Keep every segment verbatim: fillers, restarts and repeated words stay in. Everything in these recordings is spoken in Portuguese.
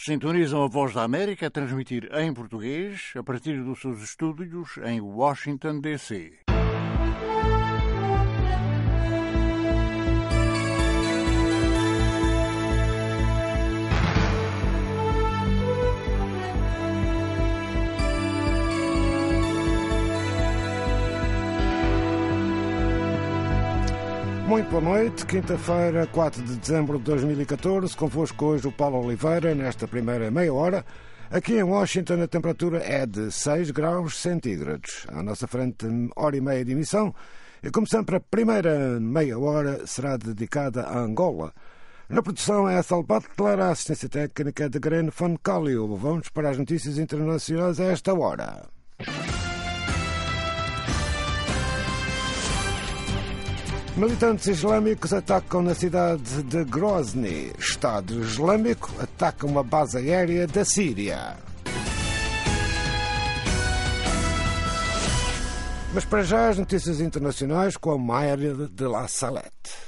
Sintonizam a Voz da América a transmitir em português a partir dos seus estúdios em Washington, D C Muito boa noite, quinta-feira, quatro de dezembro de dois mil e catorze, convosco hoje o Paulo Oliveira, nesta primeira meia hora. Aqui em Washington a temperatura é de seis graus centígrados. À nossa frente, hora e meia de emissão. E como sempre, a primeira meia hora será dedicada a Angola. Na produção é Ethel Butler, a assistência técnica de Grene von Collio. Vamos para as notícias internacionais a esta hora. Militantes islâmicos atacam na cidade de Grozny. Estado Islâmico ataca uma base aérea da Síria. Mas para já as notícias internacionais com a Mayra de La Salette.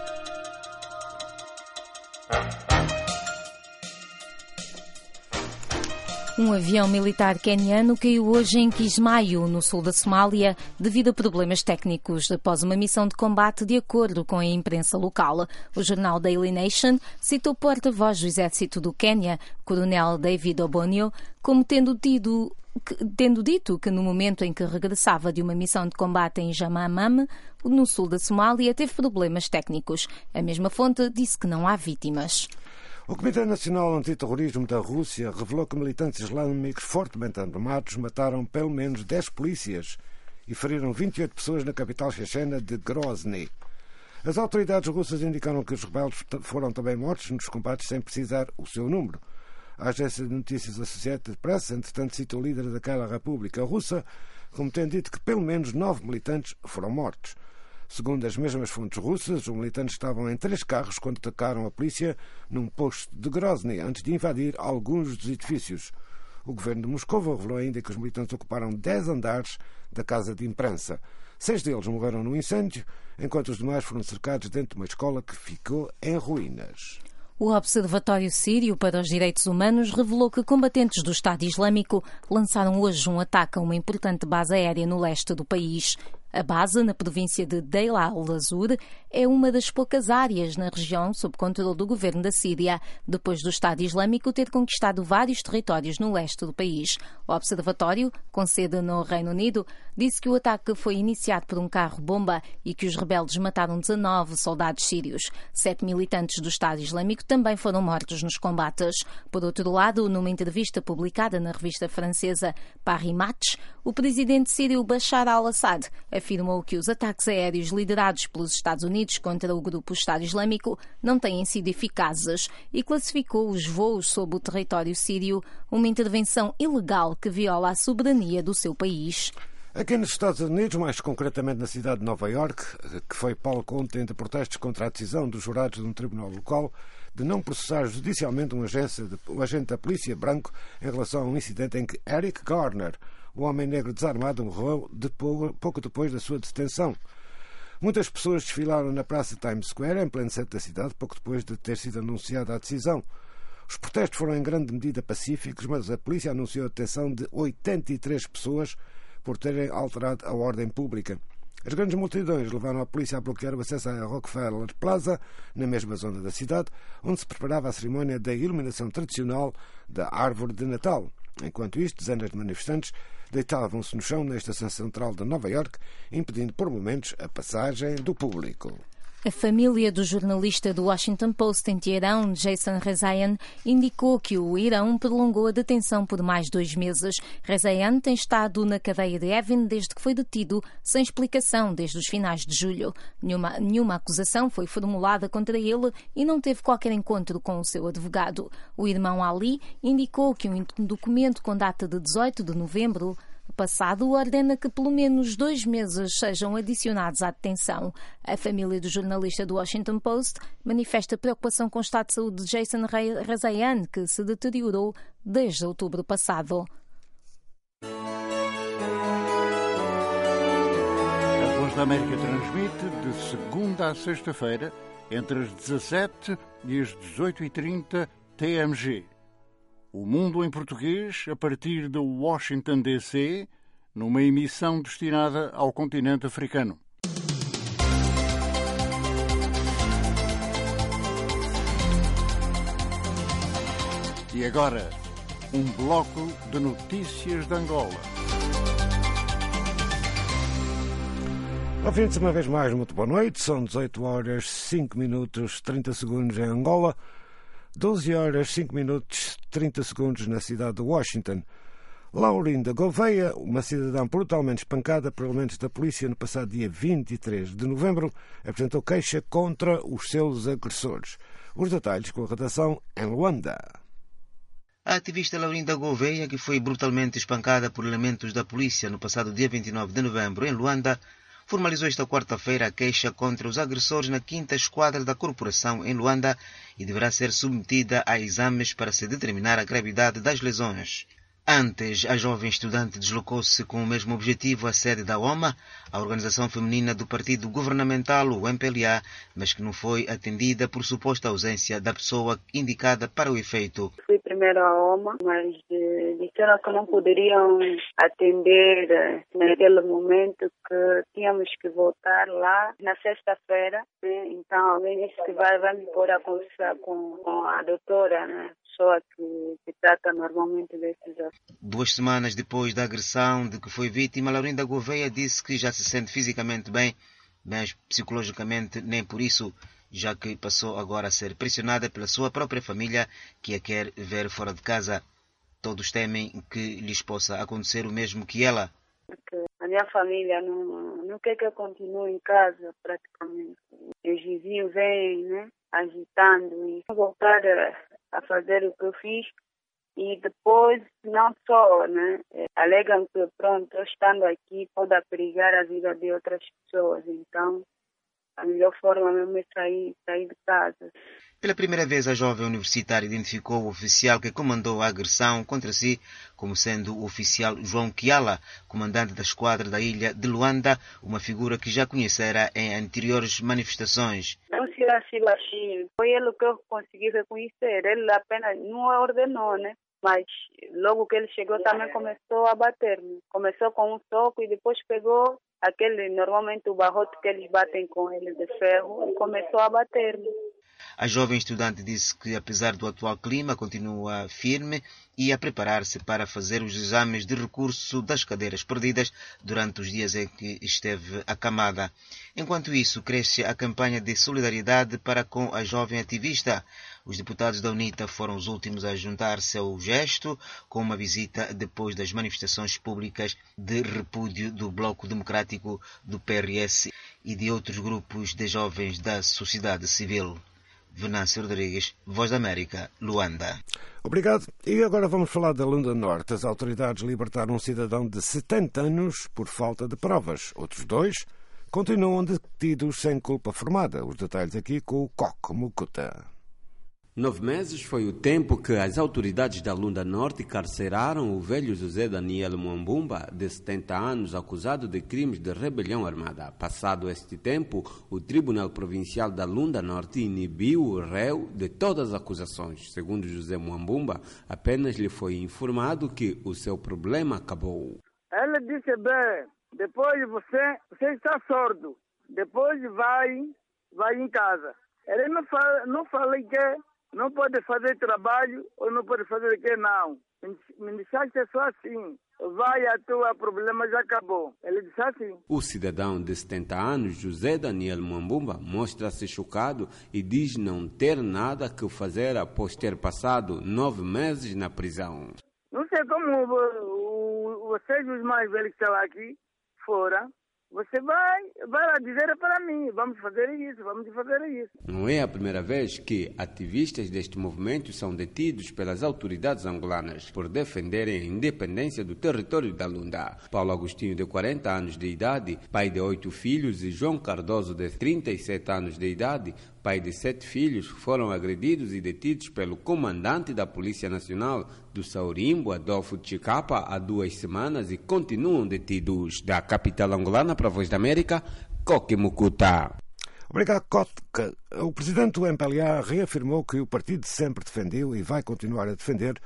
Um avião militar queniano caiu hoje em Kismayo, no sul da Somália, devido a problemas técnicos após uma missão de combate, de acordo com a imprensa local. O jornal Daily Nation citou o porta-voz do exército do Quênia, coronel David Obonyo, como tendo tido... tendo dito que no momento em que regressava de uma missão de combate em Jamamam, no sul da Somália, teve problemas técnicos. A mesma fonte disse que não há vítimas. O Comitê Nacional Antiterrorismo da Rússia revelou que militantes islâmicos fortemente armados mataram pelo menos dez polícias e feriram vinte e oito pessoas na capital chechena de Grozny. As autoridades russas indicaram que os rebeldes foram também mortos nos combates sem precisar o seu número. A agência de notícias Associated Press, entretanto, cita o líder daquela república russa como tendo dito que pelo menos nove militantes foram mortos. Segundo as mesmas fontes russas, os militantes estavam em três carros quando atacaram a polícia num posto de Grozny, antes de invadir alguns dos edifícios. O governo de Moscou revelou ainda que os militantes ocuparam dez andares da casa de imprensa. Seis deles morreram no incêndio, enquanto os demais foram cercados dentro de uma escola que ficou em ruínas. O Observatório Sírio para os Direitos Humanos revelou que combatentes do Estado Islâmico lançaram hoje um ataque a uma importante base aérea no leste do país. A base, na província de Deir al-Azur, é uma das poucas áreas na região sob controle do governo da Síria, depois do Estado Islâmico ter conquistado vários territórios no leste do país. O observatório, com sede no Reino Unido, disse que o ataque foi iniciado por um carro-bomba e que os rebeldes mataram dezanove soldados sírios. Sete militantes do Estado Islâmico também foram mortos nos combates. Por outro lado, numa entrevista publicada na revista francesa Paris Match, o presidente sírio Bashar al-Assad afirmou que os ataques aéreos liderados pelos Estados Unidos contra o grupo Estado Islâmico não têm sido eficazes e classificou os voos sob o território sírio uma intervenção ilegal que viola a soberania do seu país. Aqui nos Estados Unidos, mais concretamente na cidade de Nova Iorque, que foi palco ontem de protestos contra a decisão dos jurados de um tribunal local de não processar judicialmente um, agência de, um agente da polícia branco em relação a um incidente em que Eric Garner, o homem negro desarmado, morreu de pouco depois da sua detenção. Muitas pessoas desfilaram na praça Times Square, em pleno centro da cidade, pouco depois de ter sido anunciada a decisão. Os protestos foram em grande medida pacíficos, mas a polícia anunciou a detenção de oitenta e três pessoas por terem alterado a ordem pública. As grandes multidões levaram a polícia a bloquear o acesso à Rockefeller Plaza, na mesma zona da cidade, onde se preparava a cerimónia da iluminação tradicional da árvore de Natal. Enquanto isto, dezenas de manifestantes deitavam-se no chão na estação central de Nova Iorque, impedindo por momentos a passagem do público. A família do jornalista do Washington Post em Teherão, Jason Rezaian, indicou que o Irão prolongou a detenção por mais dois meses. Rezaian tem estado na cadeia de Evin desde que foi detido, sem explicação, desde os finais de julho. Nenhuma, nenhuma acusação foi formulada contra ele e não teve qualquer encontro com o seu advogado. O irmão Ali indicou que um documento com data de dezoito de novembro passado ordena que pelo menos dois meses sejam adicionados à detenção. A família do jornalista do Washington Post manifesta preocupação com o estado de saúde de Jason Rezaian, que se deteriorou desde outubro passado. A Voz da América transmite de segunda a sexta-feira, entre as dezassete e as dezoito e trinta T M G. O Mundo em Português, a partir de Washington, D C, numa emissão destinada ao continente africano. E agora, um bloco de notícias de Angola. Ouvintes, uma vez mais, muito boa noite. São dezoito horas, cinco minutos, trinta segundos em Angola, doze horas, cinco minutos, trinta segundos na cidade de Washington. Laurinda Gouveia, uma cidadã brutalmente espancada por elementos da polícia no passado dia vinte e três de novembro, apresentou queixa contra os seus agressores. Os detalhes com a redação em Luanda. A ativista Laurinda Gouveia, que foi brutalmente espancada por elementos da polícia no passado dia vinte e nove de novembro em Luanda, formalizou esta quarta-feira a queixa contra os agressores na quinta esquadra da corporação em Luanda e deverá ser submetida a exames para se determinar a gravidade das lesões. Antes, a jovem estudante deslocou-se com o mesmo objetivo à sede da O M A, a organização feminina do partido governamental, o M P L A, mas que não foi atendida por suposta ausência da pessoa indicada para o efeito. Fui primeiro à O M A, mas eh, disseram que não poderiam atender eh, naquele momento, que tínhamos que voltar lá na sexta-feira. Né? Então alguém disse que vai, vai me pôr a conversar com, com a doutora, né? Pessoa que, que trata normalmente desses assuntos. Duas semanas depois da agressão de que foi vítima, Laurinda Gouveia disse que já se sente fisicamente bem, mas psicologicamente nem por isso, já que passou agora a ser pressionada pela sua própria família, que a quer ver fora de casa. Todos temem que lhes possa acontecer o mesmo que ela. Porque a minha família não, não quer que eu continue em casa, praticamente. Os vizinhos vêm, né, agitando e voltar a, a fazer o que eu fiz. E depois, não só, né, alegam que, pronto, eu estando aqui pode perigar a vida de outras pessoas. Então, a melhor forma mesmo é sair, sair de casa. Pela primeira vez, a jovem universitária identificou o oficial que comandou a agressão contra si como sendo o oficial João Kiala, comandante da esquadra da ilha de Luanda, uma figura que já conhecera em anteriores manifestações. Não se assim baixinho. Foi ele que eu consegui reconhecer. Ele apenas não ordenou, né? Mas logo que ele chegou também começou a bater-me. Começou com um soco e depois pegou aquele, normalmente o barrote que eles batem com ele de ferro, e começou a bater-me. A jovem estudante disse que, apesar do atual clima, continua firme e a preparar-se para fazer os exames de recurso das cadeiras perdidas durante os dias em que esteve acamada. Enquanto isso, cresce a campanha de solidariedade para com a jovem ativista. Os deputados da UNITA foram os últimos a juntar-se ao gesto, com uma visita depois das manifestações públicas de repúdio do Bloco Democrático, do P R S e de outros grupos de jovens da sociedade civil. Venâncio Rodrigues, Voz da América, Luanda. Obrigado. E agora vamos falar da Luanda Norte. As autoridades libertaram um cidadão de setenta anos por falta de provas. Outros dois continuam detidos sem culpa formada. Os detalhes aqui com o Coco Mucuta. Nove meses foi o tempo que as autoridades da Luanda Norte carceraram o velho José Daniel Mwambumba, de setenta anos, acusado de crimes de rebelião armada. Passado este tempo, o Tribunal Provincial da Luanda Norte inibiu o réu de todas as acusações. Segundo José Mwambumba, apenas lhe foi informado que o seu problema acabou. Ele disse, bem, depois você, você está sordo, depois vai, vai em casa. Ele não fala, não fala que não pode fazer trabalho ou não pode fazer o que não. Me disseste só assim. Vai, a tua problema já acabou. Ele disse assim. O cidadão de setenta anos, José Daniel Mwambumba, mostra-se chocado e diz não ter nada que fazer após ter passado nove meses na prisão. Não sei como vocês, os mais velhos que estão aqui fora, você vai, vai lá dizer para mim, vamos fazer isso, vamos fazer isso. Não é a primeira vez que ativistas deste movimento são detidos pelas autoridades angolanas por defenderem a independência do território da Luanda. Paulo Agostinho, de quarenta anos de idade, pai de oito filhos, e João Cardoso, de trinta e sete anos de idade, pai de sete filhos, foram agredidos e detidos pelo comandante da Polícia Nacional do Saurimbo, Adolfo Chicapa, há duas semanas e continuam detidos. Da capital angolana para a Voz da América, Coque Mucuta. Obrigado, Coque. O presidente do M P L A reafirmou que o partido sempre defendeu e vai continuar a defender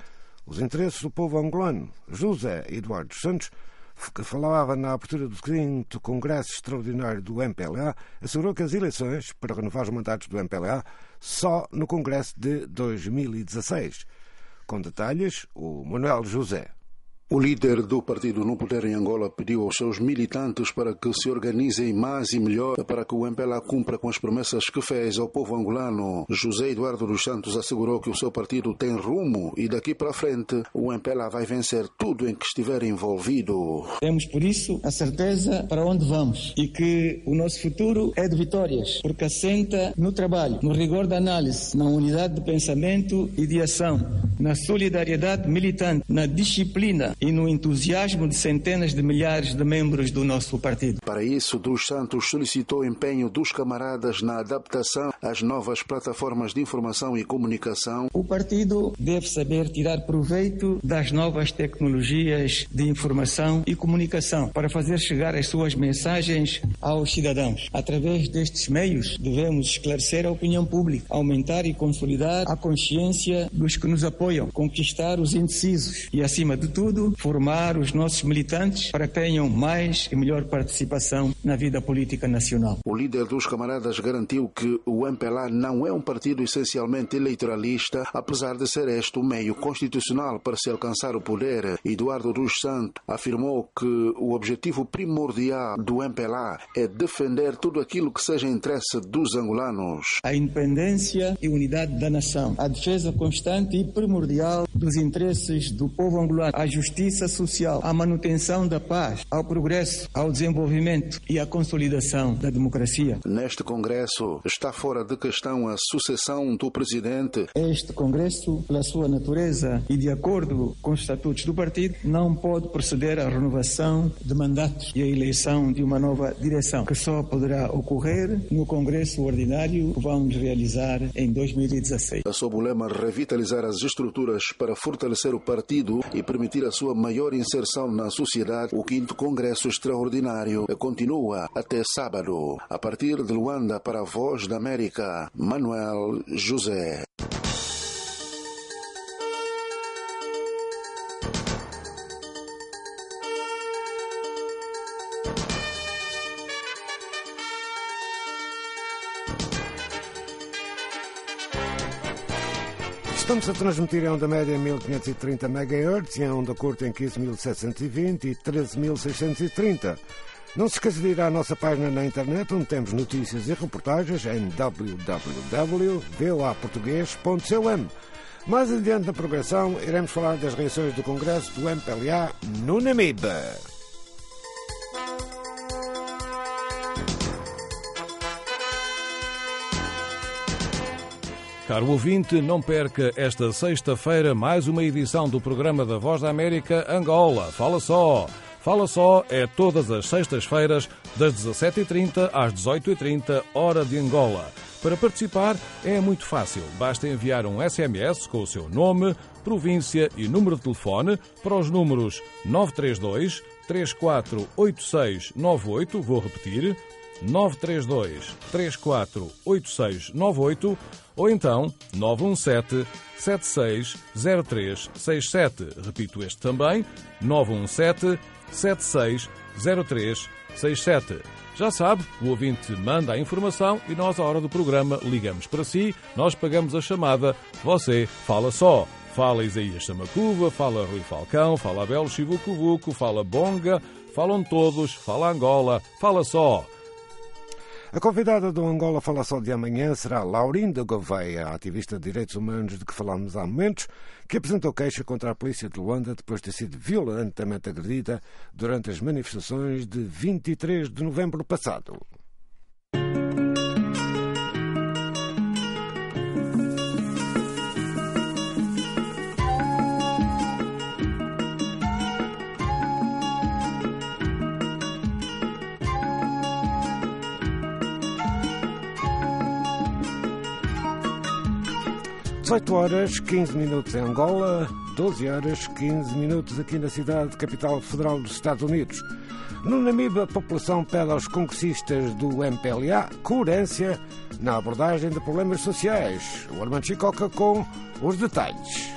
os interesses do povo angolano. José Eduardo Santos, que falava na abertura do quinto Congresso Extraordinário do M P L A, assegurou que as eleições para renovar os mandatos do M P L A só no Congresso de dois mil e dezasseis. Com detalhes, o Manuel José. O líder do partido No Poder em Angola pediu aos seus militantes para que se organizem mais e melhor para que o M P L A cumpra com as promessas que fez ao povo angolano. José Eduardo dos Santos assegurou que o seu partido tem rumo e daqui para frente o M P L A vai vencer tudo em que estiver envolvido. Temos por isso a certeza para onde vamos e que o nosso futuro é de vitórias, porque assenta no trabalho, no rigor da análise, na unidade de pensamento e de ação, na solidariedade militante, na disciplina e no entusiasmo de centenas de milhares de membros do nosso partido. Para isso, Dos Santos solicitou o empenho dos camaradas na adaptação às novas plataformas de informação e comunicação. O partido deve saber tirar proveito das novas tecnologias de informação e comunicação para fazer chegar as suas mensagens aos cidadãos. Através destes meios, devemos esclarecer a opinião pública, aumentar e consolidar a consciência dos que nos apoiam, conquistar os indecisos e, acima de tudo, formar os nossos militantes para que tenham mais e melhor participação na vida política nacional. O líder dos camaradas garantiu que o M P L A não é um partido essencialmente eleitoralista, apesar de ser este o meio constitucional para se alcançar o poder. Eduardo dos Santos afirmou que o objetivo primordial do M P L A é defender tudo aquilo que seja interesse dos angolanos. A independência e unidade da nação, a defesa constante e primordial dos interesses do povo angolano, a justiça social, a manutenção da paz, ao progresso, ao desenvolvimento e à consolidação da democracia. Neste Congresso está fora de questão a sucessão do presidente. Este Congresso, pela sua natureza e de acordo com os estatutos do partido, não pode proceder à renovação de mandatos e à eleição de uma nova direção, que só poderá ocorrer no Congresso ordinário que vamos realizar em dois mil e dezasseis. Sob o lema revitalizar as estruturas para fortalecer o partido e permitir a sua maior inserção na sociedade, o quinto Congresso Extraordinário continua até sábado. A partir de Luanda, para a Voz da América, Manuel José. Estamos a transmitir em onda média em mil quinhentos e trinta megahertz e em onda curta em quinze mil setecentos e vinte e treze mil seiscentos e trinta. Não se esqueça de ir à nossa página na internet, onde temos notícias e reportagens em w w w ponto v o a português ponto com. Mais adiante na progressão, iremos falar das reações do Congresso do M P L A no Namibe. Caro ouvinte, não perca esta sexta-feira mais uma edição do programa da Voz da América Angola. Fala só! Fala só é todas as sextas-feiras, das dezassete e trinta às dezoito e trinta, hora de Angola. Para participar é muito fácil. Basta enviar um S M S com o seu nome, província e número de telefone para os números nove três dois, três quatro oito seis nove oito, vou repetir, nove três dois, três quatro oito seis nove oito, ou então nove um sete, sete seis zero três seis sete. Repito este também, nove um sete, sete seis zero três seis sete. Já sabe, o ouvinte manda a informação e nós, à hora do programa, ligamos para si, nós pagamos a chamada, você fala só. Fala Isaías Samacuva, fala Rui Falcão, fala Abel Chivucovuco, fala Bonga, falam todos, fala Angola, fala só. A convidada do Angola Fala Só de amanhã será Laurinda Gouveia, ativista de direitos humanos de que falámos há momentos, que apresentou queixa contra a polícia de Luanda depois de ter sido violentamente agredida durante as manifestações de vinte e três de novembro passado. dezoito horas, quinze minutos em Angola, doze horas, quinze minutos aqui na cidade capital federal dos Estados Unidos. No Namibe, a população pede aos congressistas do M P L A coerência na abordagem de problemas sociais. O Armando Chicoca com os detalhes.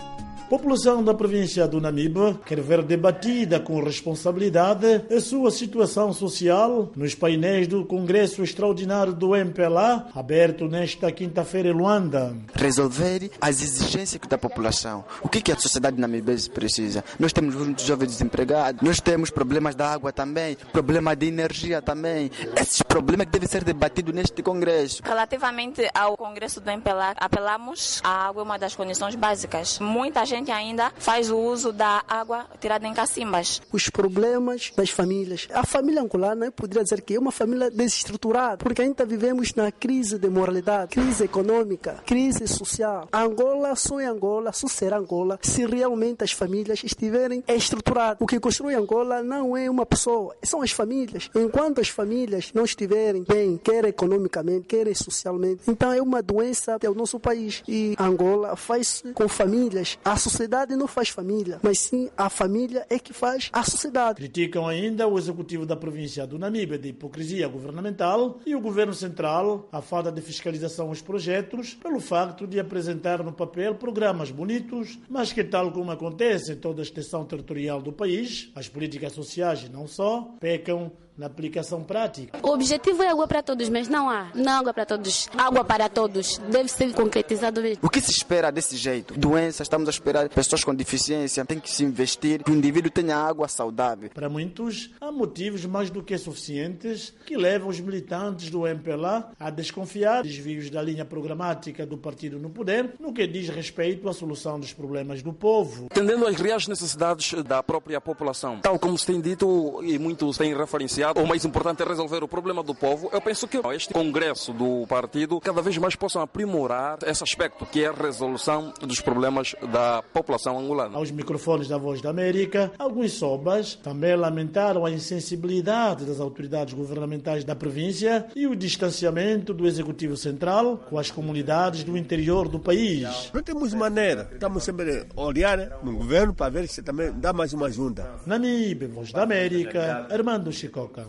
A população da província do Namibe quer ver debatida com responsabilidade a sua situação social nos painéis do Congresso Extraordinário do M P L A, aberto nesta quinta-feira em Luanda. Resolver as exigências da população. O que, que a sociedade namibesa precisa? Nós temos muitos jovens desempregados, nós temos problemas da água também, problema de energia também. Esses problemas que devem ser debatidos neste Congresso. Relativamente ao Congresso do M P L A, apelamos à água, uma das condições básicas. Muita gente ainda faz o uso da água tirada em cacimbas. Os problemas das famílias. A família angolana, eu poderia dizer que é uma família desestruturada, porque ainda vivemos na crise de moralidade, crise econômica, crise social. A Angola só é Angola, só será Angola, se realmente as famílias estiverem estruturadas. O que constrói Angola não é uma pessoa, são as famílias. Enquanto as famílias não estiverem bem, quer economicamente, quer socialmente, então é uma doença do nosso país. E Angola faz com famílias. A sociedade não faz família, mas sim a família é que faz a sociedade. Criticam ainda o executivo da província do Namibe de hipocrisia governamental e o governo central a falta de fiscalização aos projetos pelo facto de apresentar no papel programas bonitos, mas que, tal como acontece em toda a extensão territorial do país, as políticas sociais e não só, pecam na aplicação prática. O objetivo é água para todos, mas não há. Não há água para todos. Água para todos. Deve ser concretizado mesmo. O que se espera desse jeito? Doenças, estamos a esperar pessoas com deficiência. Tem que se investir que o indivíduo tenha água saudável. Para muitos, há motivos mais do que suficientes que levam os militantes do M P L A a desconfiar desvios da linha programática do partido no poder no que diz respeito à solução dos problemas do povo. Atendendo às reais necessidades da própria população. Tal como se tem dito e muitos têm referenciado, o mais importante é resolver o problema do povo. Eu penso que este congresso do partido cada vez mais possam aprimorar esse aspecto, que é a resolução dos problemas da população angolana. Aos microfones da Voz da América, alguns sobas também lamentaram a insensibilidade das autoridades governamentais da província e o distanciamento do Executivo Central com as comunidades do interior do país. Não temos maneira, estamos sempre a olhar no governo para ver se também dá mais uma junta. Namibe, Voz da América, Armando Chicoca.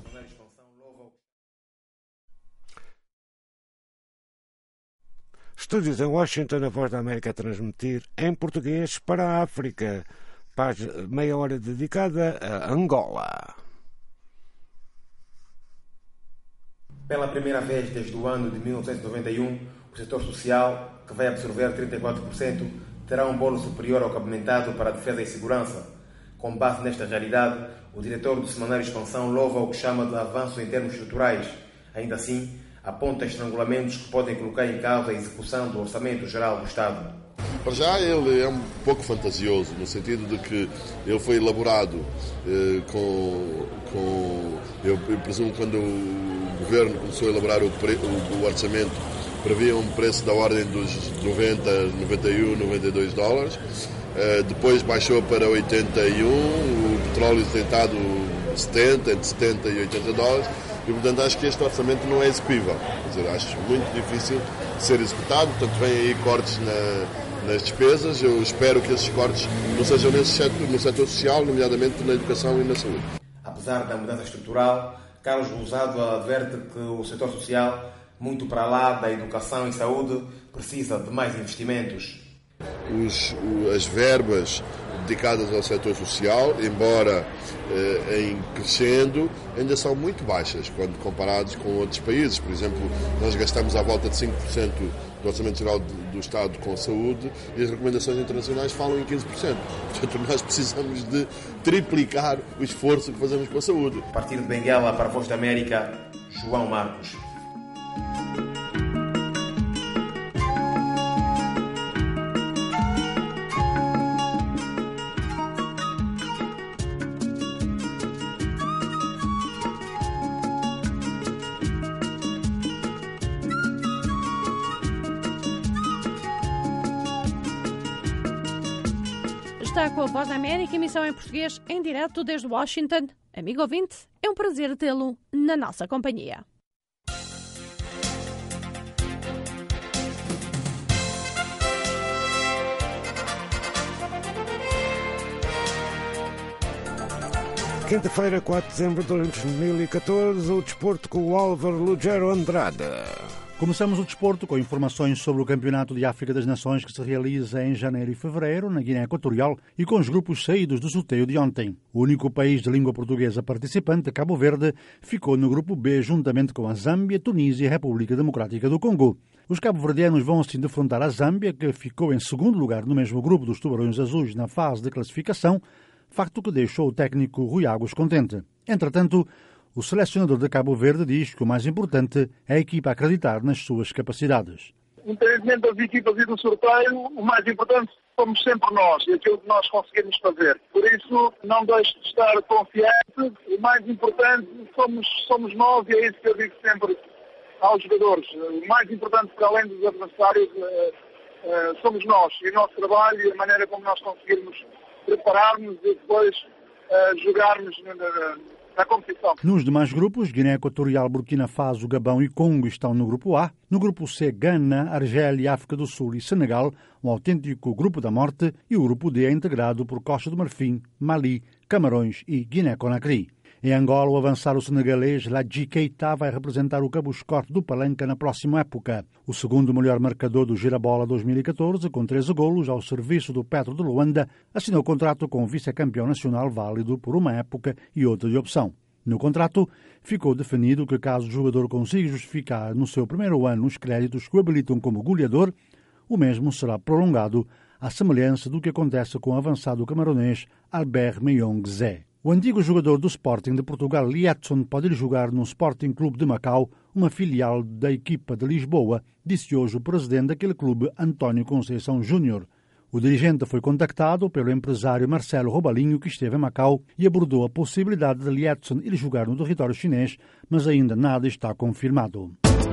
Estúdios em Washington, a Voz da América a transmitir em português para a África. Meia hora dedicada a Angola. Pela primeira vez desde o ano de mil novecentos e noventa e um, o setor social, que vai absorver trinta e quatro por cento, terá um bolo superior ao cabimentado para a defesa e segurança. Com base nesta realidade, o diretor do Semanário Expansão louva o que chama de avanço em termos estruturais. Ainda assim, aponta estrangulamentos que podem colocar em causa a execução do Orçamento Geral do Estado. Para já ele é um pouco fantasioso, no sentido de que ele foi elaborado eh, com... com eu, eu presumo quando o Governo começou a elaborar o, pre, o, o orçamento, previa um preço da ordem dos noventa, noventa e um, noventa e dois dólares. Uh, depois baixou para oitenta e um, o petróleo tem estado setenta, entre setenta e oitenta dólares, e portanto acho que este orçamento não é execuível. Quer dizer, acho muito difícil de ser executado, portanto vêm aí cortes na, nas despesas. Eu espero que esses cortes não sejam nesse setor, no setor social, nomeadamente na educação e na saúde. Apesar da mudança estrutural, Carlos Lousado adverte que o setor social, muito para lá da educação e saúde, precisa de mais investimentos. Os, as verbas dedicadas ao setor social, embora eh, em crescendo, ainda são muito baixas quando comparados com outros países. Por exemplo, nós gastamos à volta de cinco por cento do Orçamento Geral do, do Estado com saúde e as recomendações internacionais falam em quinze por cento. Portanto, nós precisamos de triplicar o esforço que fazemos com a saúde. A partir de Benguela para a Voz da América, João Marcos. Está com a Voz da América, emissão em português, em direto desde Washington. Amigo ouvinte, é um prazer tê-lo na nossa companhia. Quinta-feira, quatro de dezembro de dois mil e catorze, o desporto com o Álvaro Lugero Andrade. Começamos o desporto com informações sobre o Campeonato de África das Nações que se realiza em janeiro e fevereiro na Guiné Equatorial e com os grupos saídos do sorteio de ontem. O único país de língua portuguesa participante, Cabo Verde, ficou no grupo B juntamente com a Zâmbia, Tunísia e a República Democrática do Congo. Os cabo-verdianos vão assim defrontar a Zâmbia, que ficou em segundo lugar no mesmo grupo dos Tubarões Azuis na fase de classificação, facto que deixou o técnico Rui Águas contente. Entretanto, o selecionador de Cabo Verde diz que o mais importante é a equipa acreditar nas suas capacidades. Independentemente das equipas e do sorteio, o mais importante somos sempre nós e aquilo que nós conseguimos fazer. Por isso, não deixe de estar confiante. O mais importante somos, somos nós e é isso que eu digo sempre aos jogadores. O mais importante, para além dos adversários, somos nós e o nosso trabalho e a maneira como nós conseguirmos preparar-nos e depois jogarmos na competição. Nos demais grupos, Guiné Equatorial, Burkina Faso, Gabão e Congo estão no grupo A. No grupo C, Gana, Argélia, África do Sul e Senegal, um autêntico grupo da morte, e o grupo D é integrado por Costa do Marfim, Mali, Camarões e Guiné-Conakry. Em Angola, o avançado senegalês Ladji Keita vai representar o Cabo Escorte do Palanca na próxima época. O segundo melhor marcador do Girabola dois mil e catorze, com treze golos ao serviço do Petro de Luanda, assinou contrato com o vice-campeão nacional válido por uma época e outra de opção. No contrato, ficou definido que caso o jogador consiga justificar no seu primeiro ano os créditos que o habilitam como goleador, o mesmo será prolongado, à semelhança do que acontece com o avançado camaronês Albert Meyong Zé. O antigo jogador do Sporting de Portugal, Liedson, pode ir jogar no Sporting Clube de Macau, uma filial da equipa de Lisboa, disse hoje o presidente daquele clube, António Conceição Júnior. O dirigente foi contactado pelo empresário Marcelo Robalinho, que esteve em Macau, e abordou a possibilidade de Liedson ir jogar no território chinês, mas ainda nada está confirmado.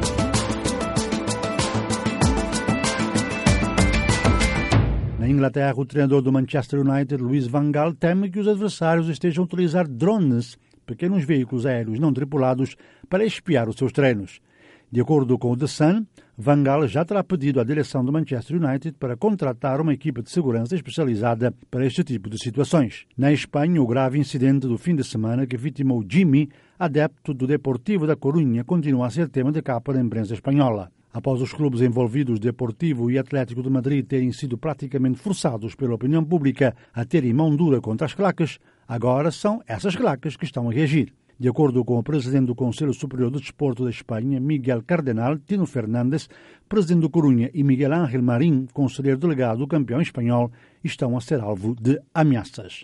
Na Inglaterra, o treinador do Manchester United, Louis van Gaal, teme que os adversários estejam a utilizar drones, pequenos veículos aéreos não tripulados, para espiar os seus treinos. De acordo com o The Sun, Van Gaal já terá pedido à direção do Manchester United para contratar uma equipa de segurança especializada para este tipo de situações. Na Espanha, o grave incidente do fim de semana que vitimou Jimmy, adepto do Deportivo da Corunha, continua a ser tema de capa da imprensa espanhola. Após os clubes envolvidos, Deportivo e Atlético de Madrid, terem sido praticamente forçados pela opinião pública a terem mão dura contra as claques, agora são essas claques que estão a reagir. De acordo com o presidente do Conselho Superior do Desporto da Espanha, Miguel Cardenal, Tino Fernandes, presidente do Corunha, e Miguel Ángel Marín, conselheiro delegado do campeão espanhol, estão a ser alvo de ameaças.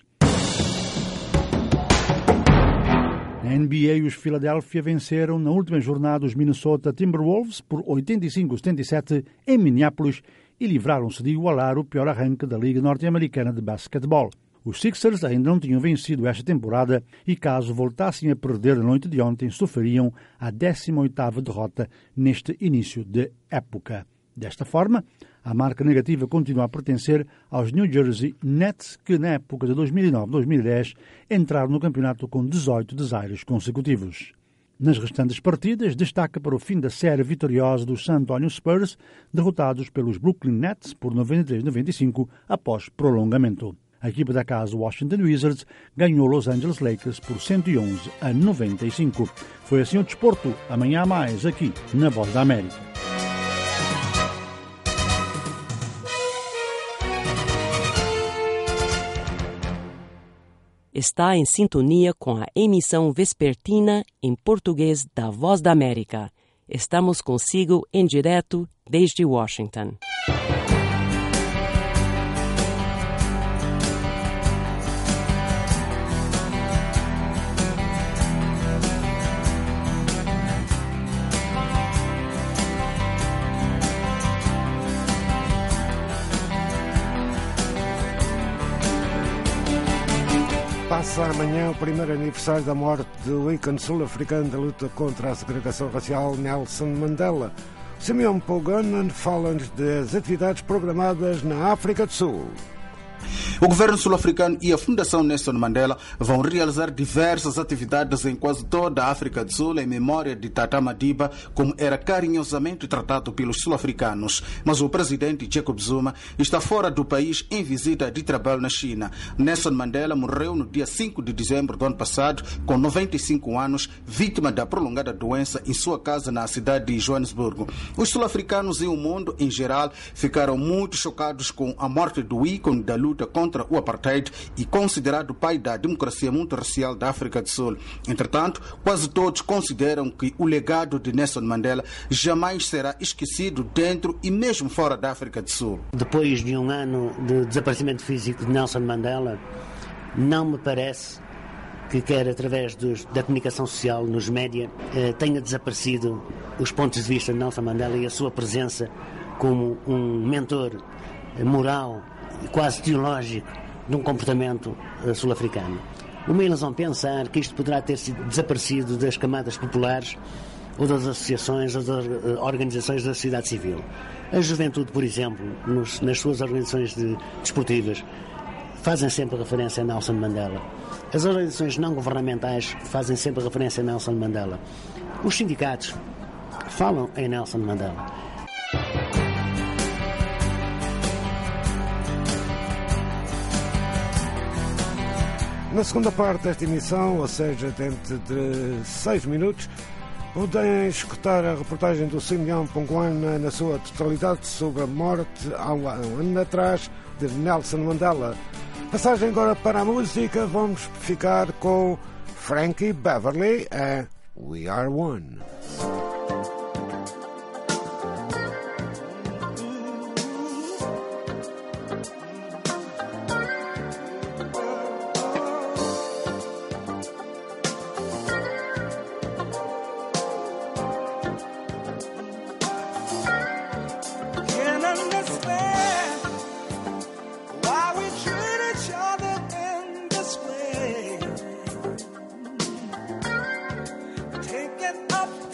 Na N B A, os Philadelphia venceram na última jornada os Minnesota Timberwolves por oitenta e cinco a setenta e sete em Minneapolis e livraram-se de igualar o pior arranque da Liga Norte-Americana de Basquetebol. Os Sixers ainda não tinham vencido esta temporada e, caso voltassem a perder na noite de ontem, sofreriam a décima oitava derrota neste início de época. Desta forma, a marca negativa continua a pertencer aos New Jersey Nets, que na época de dois mil e nove a dois mil e dez entraram no campeonato com dezoito desaires consecutivos. Nas restantes partidas, destaca para o fim da série vitoriosa dos San Antonio Spurs, derrotados pelos Brooklyn Nets por noventa e três a noventa e cinco após prolongamento. A equipa da casa Washington Wizards ganhou Los Angeles Lakers por cento e onze a noventa e cinco. Foi assim o desporto. Amanhã há mais aqui na Voz da América. Está em sintonia com a emissão vespertina em português da Voz da América. Estamos consigo em direto desde Washington. Passa amanhã o primeiro aniversário da morte do ícone sul-africano da luta contra a segregação racial, Nelson Mandela. Simeon Paul Gunman fala-nos das atividades programadas na África do Sul. O governo sul-africano e a Fundação Nelson Mandela vão realizar diversas atividades em quase toda a África do Sul em memória de Tata Madiba, como era carinhosamente tratado pelos sul-africanos. Mas o presidente Jacob Zuma está fora do país em visita de trabalho na China. Nelson Mandela morreu no dia cinco de dezembro do ano passado, com noventa e cinco anos, vítima da prolongada doença em sua casa na cidade de Joanesburgo. Os sul-africanos e o mundo em geral ficaram muito chocados com a morte do ícone da luta contra o apartheid e considerado pai da democracia multirracial da África do Sul. Entretanto, quase todos consideram que o legado de Nelson Mandela jamais será esquecido dentro e mesmo fora da África do Sul. Depois de um ano de desaparecimento físico de Nelson Mandela, não me parece que quer através dos, da comunicação social, nos média, eh, tenha desaparecido os pontos de vista de Nelson Mandela e a sua presença como um mentor moral, quase teológico, de um comportamento uh, sul-africano. Uma ilusão pensar que isto poderá ter sido desaparecido das camadas populares ou das associações ou das uh, organizações da sociedade civil. A juventude, por exemplo, nos, nas suas organizações de, desportivas, fazem sempre referência a Nelson Mandela. As organizações não governamentais fazem sempre referência a Nelson Mandela. Os sindicatos falam em Nelson Mandela. Na segunda parte desta emissão, ou seja, dentro de seis minutos, podem escutar a reportagem do Simeão Ponguana na sua totalidade sobre a morte há um ano atrás de Nelson Mandela. Passagem agora para a música, vamos ficar com Frankie Beverly e We Are One. Up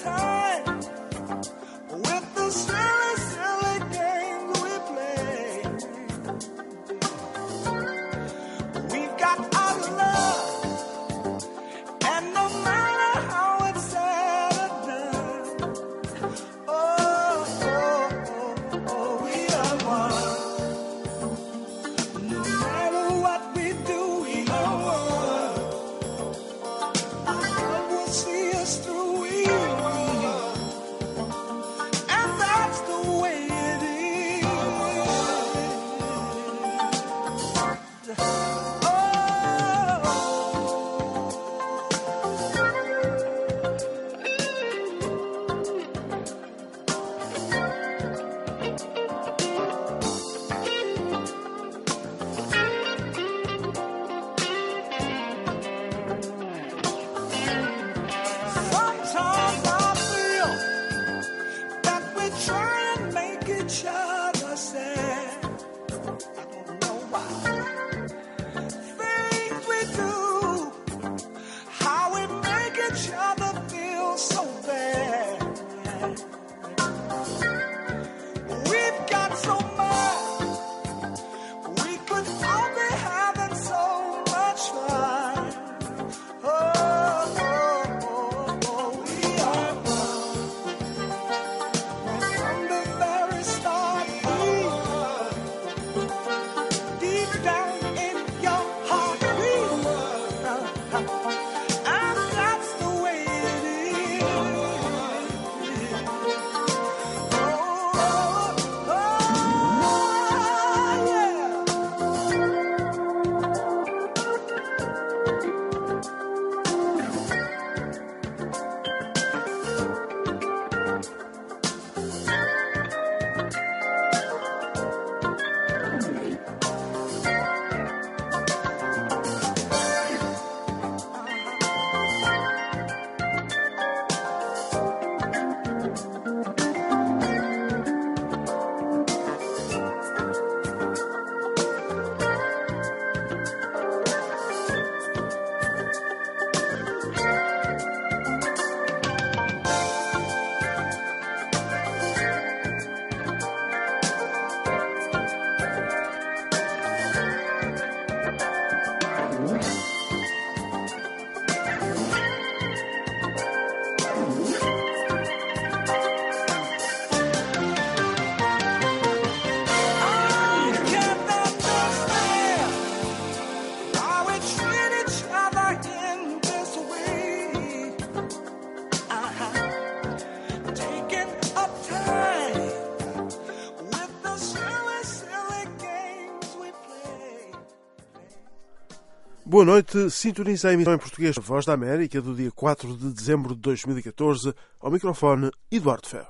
Boa noite, sintoniza a emissão em português da Voz da América do dia quatro de dezembro de dois mil e catorze, ao microfone Eduardo Ferro.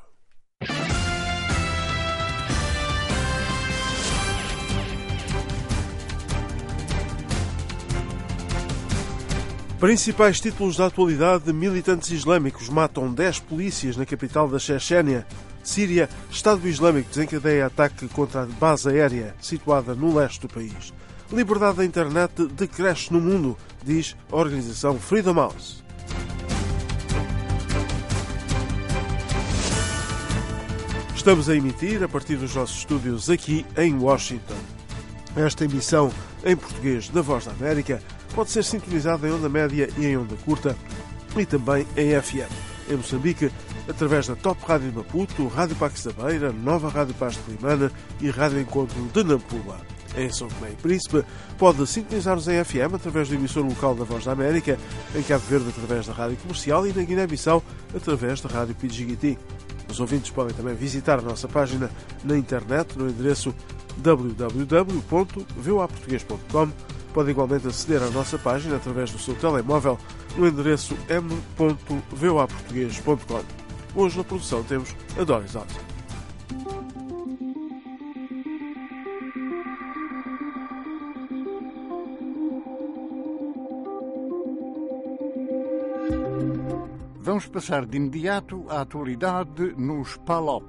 Principais títulos da atualidade: militantes islâmicos matam dez polícias na capital da Chechênia. Síria, Estado Islâmico desencadeia ataque contra a base aérea situada no leste do país. Liberdade da internet decresce no mundo, diz a organização Freedom House. Estamos a emitir a partir dos nossos estúdios aqui em Washington. Esta emissão em português da Voz da América pode ser sintonizada em onda média e em onda curta e também em F M. Em Moçambique, através da Top Rádio de Maputo, Rádio Pax da Beira, Nova Rádio Paz de Climana e Rádio Encontro de Nampula. Em São Tomé e Príncipe, pode sintonizar-nos em F M através do emissor local da Voz da América, em Cabo Verde através da Rádio Comercial e na Guiné-Bissau através da Rádio Pidjigiti. Os ouvintes podem também visitar a nossa página na internet no endereço w w w ponto v o a português ponto com. Pode igualmente aceder à nossa página através do seu telemóvel no endereço m ponto v o a português ponto com. Hoje na produção temos a Doris Alves. Vamos passar de imediato à atualidade nos PALOP.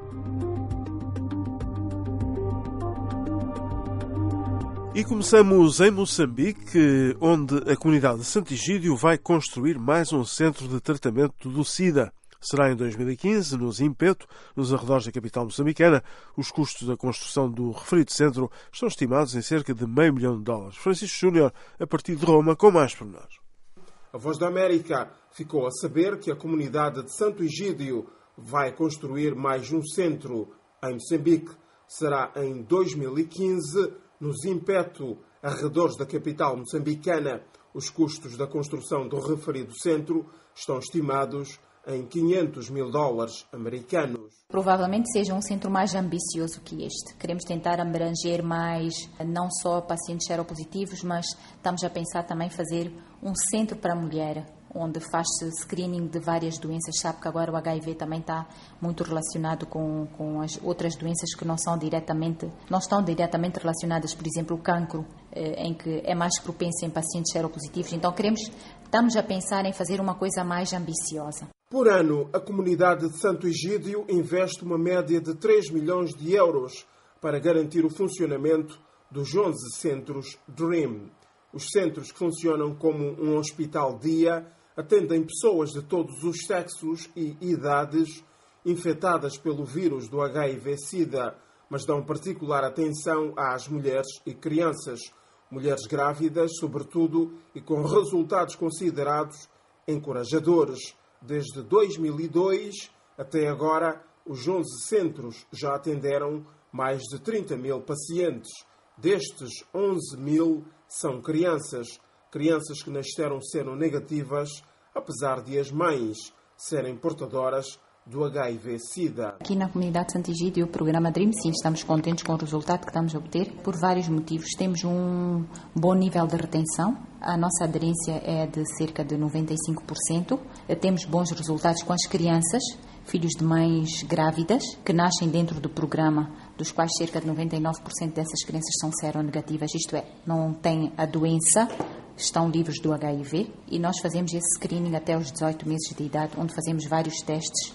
E começamos em Moçambique, onde a comunidade de Santigídio vai construir mais um centro de tratamento do SIDA. Será em dois mil e quinze, no Zimpeto, nos arredores da capital moçambicana. Os custos da construção do referido centro estão estimados em cerca de meio milhão de dólares. Francisco Júnior, a partir de Roma, com mais pormenores. A Voz da América ficou a saber que a comunidade de Santo Egídio vai construir mais um centro em Moçambique. Será em dois mil e quinze, no Zimpeto, arredores da capital moçambicana. Os custos da construção do referido centro estão estimados em quinhentos mil dólares americanos. Provavelmente seja um centro mais ambicioso que este. Queremos tentar abranger mais, não só pacientes seropositivos, mas estamos a pensar também fazer um centro para a mulher, onde faz-se screening de várias doenças. Sabe que agora o H I V também está muito relacionado com, com as outras doenças que não são diretamente, não estão diretamente relacionadas, por exemplo, o cancro, eh, em que é mais propenso em pacientes seropositivos. Então queremos, estamos a pensar em fazer uma coisa mais ambiciosa. Por ano, a comunidade de Santo Egídio investe uma média de três milhões de euros para garantir o funcionamento dos onze centros DREAM. Os centros, que funcionam como um hospital-dia, atendem pessoas de todos os sexos e idades infectadas pelo vírus do H I V-Sida, mas dão particular atenção às mulheres e crianças, mulheres grávidas, sobretudo, e com resultados considerados encorajadores. Desde dois mil e dois até agora, os onze centros já atenderam mais de trinta mil pacientes. Destes, onze mil são crianças, crianças que nasceram seronegativas, apesar de as mães serem portadoras do H I V-Sida. Aqui na comunidade de Santo Egídio, o programa DREAM, sim, estamos contentes com o resultado que estamos a obter por vários motivos. Temos um bom nível de retenção, a nossa aderência é de cerca de noventa e cinco por cento. Temos bons resultados com as crianças, filhos de mães grávidas, que nascem dentro do programa, dos quais cerca de noventa e nove por cento dessas crianças são seronegativas, isto é, não têm a doença, estão livres do H I V, e nós fazemos esse screening até os dezoito meses de idade, onde fazemos vários testes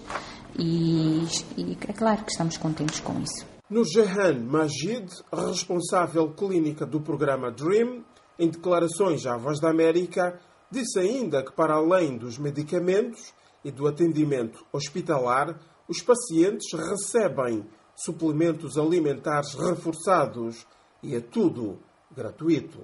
e, e é claro que estamos contentes com isso. No Jehan Majid, responsável clínica do programa DREAM, em declarações à Voz da América, disse ainda que, para além dos medicamentos e do atendimento hospitalar, os pacientes recebem suplementos alimentares reforçados e é tudo gratuito.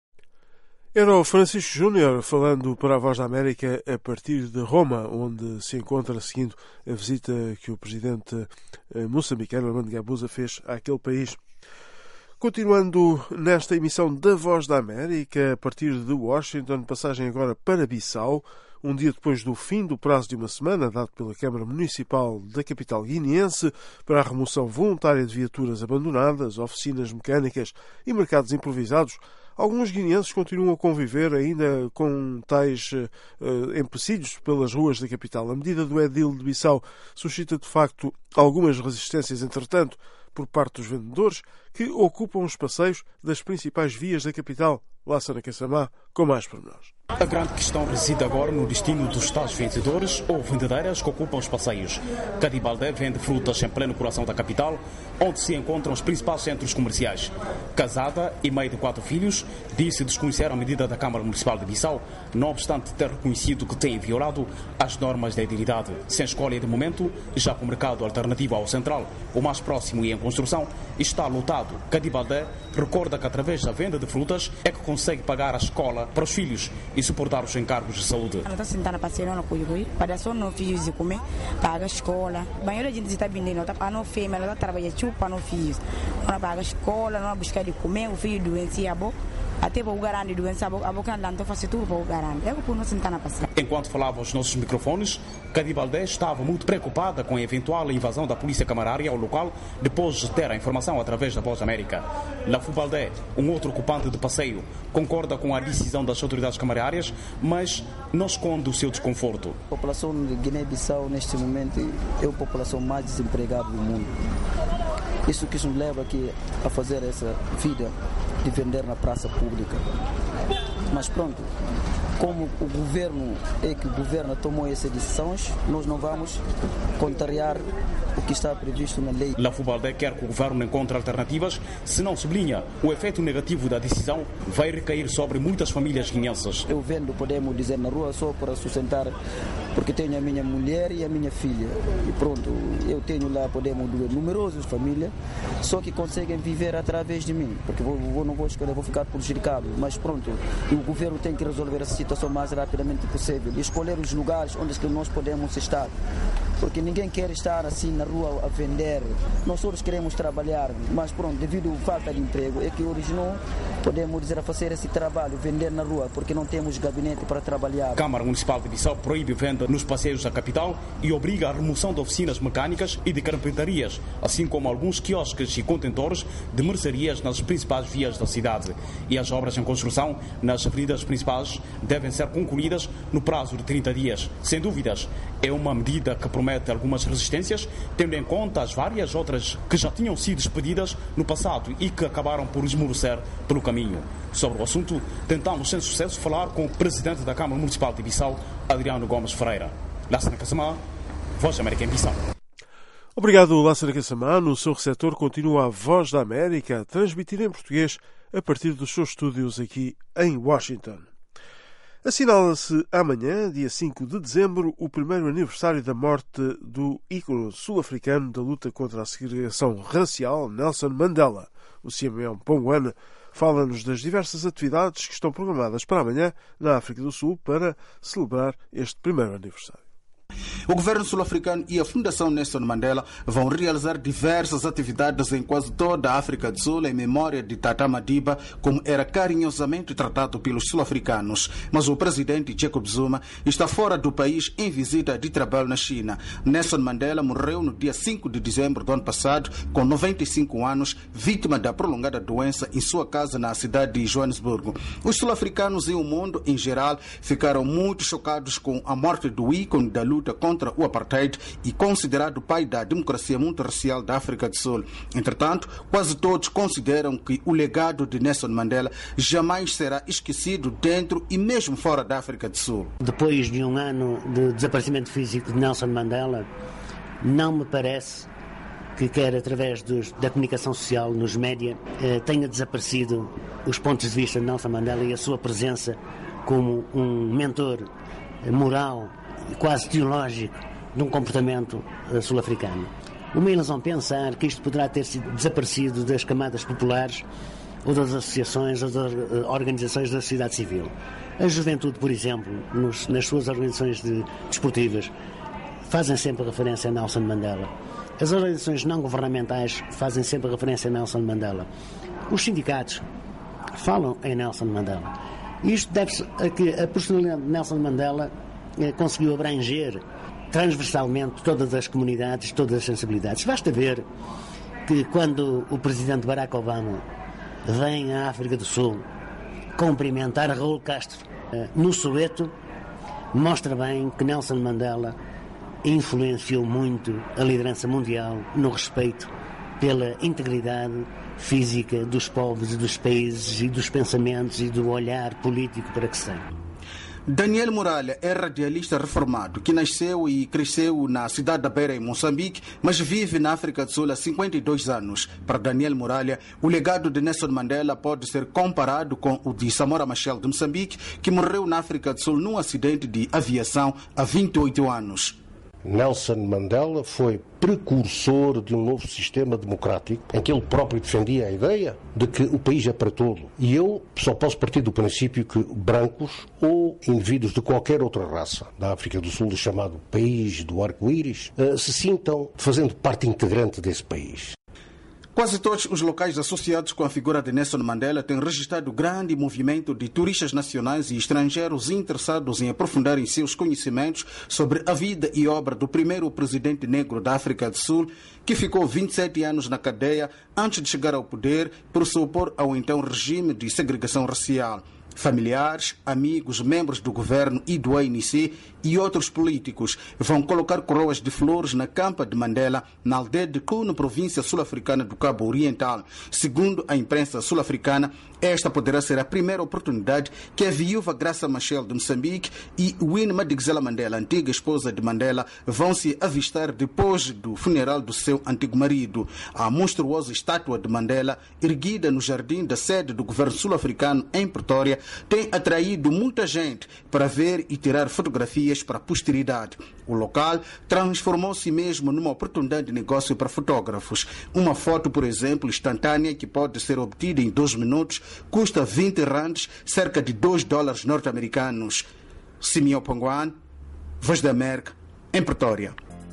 Era o Francisco Júnior falando para a Voz da América a partir de Roma, onde se encontra seguindo a visita que o presidente moçambicano Armando Guebuza fez àquele país. Continuando nesta emissão da Voz da América, a partir de Washington, passagem agora para Bissau, um dia depois do fim do prazo de uma semana dado pela Câmara Municipal da capital guineense para a remoção voluntária de viaturas abandonadas, oficinas mecânicas e mercados improvisados. alguns guineenses continuam a conviver ainda com tais uh, empecilhos pelas ruas da capital. A medida do edil de Bissau suscita, de facto, algumas resistências, entretanto, por parte dos vendedores que ocupam os passeios das principais vias da capital. Lassana Kassamá, com mais pormenores. A grande questão reside agora no destino dos tais vendedores ou vendedeiras que ocupam os passeios. Cadibaldé vende frutas em pleno coração da capital, onde se encontram os principais centros comerciais. Casada e mãe de quatro filhos, disse desconhecer a medida da Câmara Municipal de Bissau, não obstante ter reconhecido que tem violado as normas da edilidade. Sem escolha de momento, já que o mercado alternativo ao central, o mais próximo e em construção, está lotado. Cadibaldé recorda que através da venda de frutas é que consegue pagar a escola para os filhos e suportar os encargos de saúde. Ela está sentada na passeira, não cuida, para só não filhos de comer, paga a escola. A maioria da gente está vendendo, está não fêmea, ela está trabalhando chupa não filhos. Não paga a escola, não buscar de comer, o filho doente a boca. Até para o garante doença, a boca não está fazendo tudo para o garante. É por não sentar na passeira. Enquanto falava aos nossos microfones, Cadibaldé estava muito preocupada com a eventual invasão da polícia camarária ao local depois de ter a informação através da Voz América. Lafubaldé, um outro ocupante de passeio, concorda com a decisão das autoridades camarárias, mas não esconde o seu desconforto. A população de Guiné-Bissau, neste momento, é a população mais desempregada do mundo. Isso que nos leva aqui a fazer essa vida de vender na praça pública. Mas pronto, como o governo é que o governo tomou essas decisões, nós não vamos contrariar o que está previsto na lei. Lafubaldé quer que o governo encontre alternativas, se não sublinha o efeito negativo da decisão vai recair sobre muitas famílias guineenses. Eu vendo, podemos dizer, na rua só para sustentar, porque tenho a minha mulher e a minha filha. E pronto, eu tenho lá, podemos dizer, numerosas famílias, só que conseguem viver através de mim, porque vou, vou, não vou escolher, vou ficar prejudicado. Mas pronto, o governo tem que resolver essa situação o mais rapidamente possível e escolher os lugares onde nós podemos estar. Porque ninguém quer estar assim na rua a vender. Nós todos queremos trabalhar, mas pronto, devido à falta de emprego, é que hoje não podemos dizer a fazer esse trabalho, vender na rua, porque não temos gabinete para trabalhar. A Câmara Municipal de Bissau proíbe venda nos passeios da capital e obriga a remoção de oficinas mecânicas e de carpintarias, assim como alguns quiosques e contentores de mercearias nas principais vias da cidade. E as obras em construção nas avenidas principais devem ser concluídas no prazo de trinta dias. Sem dúvidas, é uma medida que promete algumas resistências, tendo em conta as várias outras que já tinham sido expedidas no passado e que acabaram por esmorecer pelo caminho. Sobre o assunto, tentamos sem sucesso falar com o presidente da Câmara Municipal de Bissau, Adriano Gomes Ferreira. Lassana Kassamá, Voz da América em Bissau. Obrigado, Lassana Kassamá. No seu receptor continua a Voz da América a transmitir em português a partir dos seus estúdios aqui em Washington. Assinala-se amanhã, dia cinco de dezembro, o primeiro aniversário da morte do ícone sul-africano da luta contra a segregação racial, Nelson Mandela. O Simeão Ponguana fala-nos das diversas atividades que estão programadas para amanhã na África do Sul para celebrar este primeiro aniversário. O governo sul-africano e a Fundação Nelson Mandela vão realizar diversas atividades em quase toda a África do Sul em memória de Tata Madiba, como era carinhosamente tratado pelos sul-africanos. Mas o presidente Jacob Zuma está fora do país em visita de trabalho na China. Nelson Mandela morreu no dia cinco de dezembro do ano passado, com noventa e cinco anos, vítima da prolongada doença em sua casa na cidade de Joanesburgo. Os sul-africanos e o mundo em geral ficaram muito chocados com a morte do ícone da luta contra o apartheid e considerado pai da democracia multirracial da África do Sul. Entretanto, quase todos consideram que o legado de Nelson Mandela jamais será esquecido dentro e mesmo fora da África do Sul. Depois de um ano de desaparecimento físico de Nelson Mandela, não me parece que quer através dos, da comunicação social, nos média, eh, tenha desaparecido os pontos de vista de Nelson Mandela e a sua presença como um mentor moral, quase teológico, de um comportamento uh, sul-africano. Uma ilusão pensar que isto poderá ter sido desaparecido das camadas populares ou das associações ou das uh, organizações da sociedade civil. A juventude, por exemplo, nos, nas suas organizações de, desportivas, fazem sempre referência a Nelson Mandela. As organizações não governamentais fazem sempre referência a Nelson Mandela. Os sindicatos falam em Nelson Mandela. Isto deve-se a que a personalidade de Nelson Mandela conseguiu abranger transversalmente todas as comunidades, todas as sensibilidades. Basta ver que quando o presidente Barack Obama vem à África do Sul cumprimentar Raul Castro. No Soweto, mostra bem que Nelson Mandela influenciou muito a liderança mundial no respeito pela integridade física dos povos e dos países e dos pensamentos e do olhar político para que sejam. Daniel Muralha é radialista reformado que nasceu e cresceu na cidade da Beira, em Moçambique, mas vive na África do Sul há cinquenta e dois anos. Para Daniel Muralha, o legado de Nelson Mandela pode ser comparado com o de Samora Machel de Moçambique, que morreu na África do Sul num acidente de aviação há vinte e oito anos. Nelson Mandela foi precursor de um novo sistema democrático em que ele próprio defendia a ideia de que o país é para todo. E eu só posso partir do princípio que brancos ou indivíduos de qualquer outra raça da África do Sul, do chamado país do arco-íris, se sintam fazendo parte integrante desse país. Quase todos os locais associados com a figura de Nelson Mandela têm registrado grande movimento de turistas nacionais e estrangeiros interessados em aprofundarem seus conhecimentos sobre a vida e obra do primeiro presidente negro da África do Sul, que ficou vinte e sete anos na cadeia antes de chegar ao poder por se opor ao então regime de segregação racial. Familiares, amigos, membros do governo e do A N C e outros políticos vão colocar coroas de flores na campa de Mandela, na aldeia de Kuno, província sul-africana do Cabo Oriental. Segundo a imprensa sul-africana, esta poderá ser a primeira oportunidade que a viúva Graça Machel de Moçambique e Winnie Madikizela Mandela, antiga esposa de Mandela, vão se avistar depois do funeral do seu antigo marido. A monstruosa estátua de Mandela, erguida no jardim da sede do governo sul-africano em Pretória, tem atraído muita gente para ver e tirar fotografias para a posteridade. O local transformou-se mesmo numa oportunidade de negócio para fotógrafos. Uma foto, por exemplo, instantânea, que pode ser obtida em dois minutos, custa vinte rands, cerca de dois dólares norte-americanos. Simeão Panguan, Voz da América, em Pretória.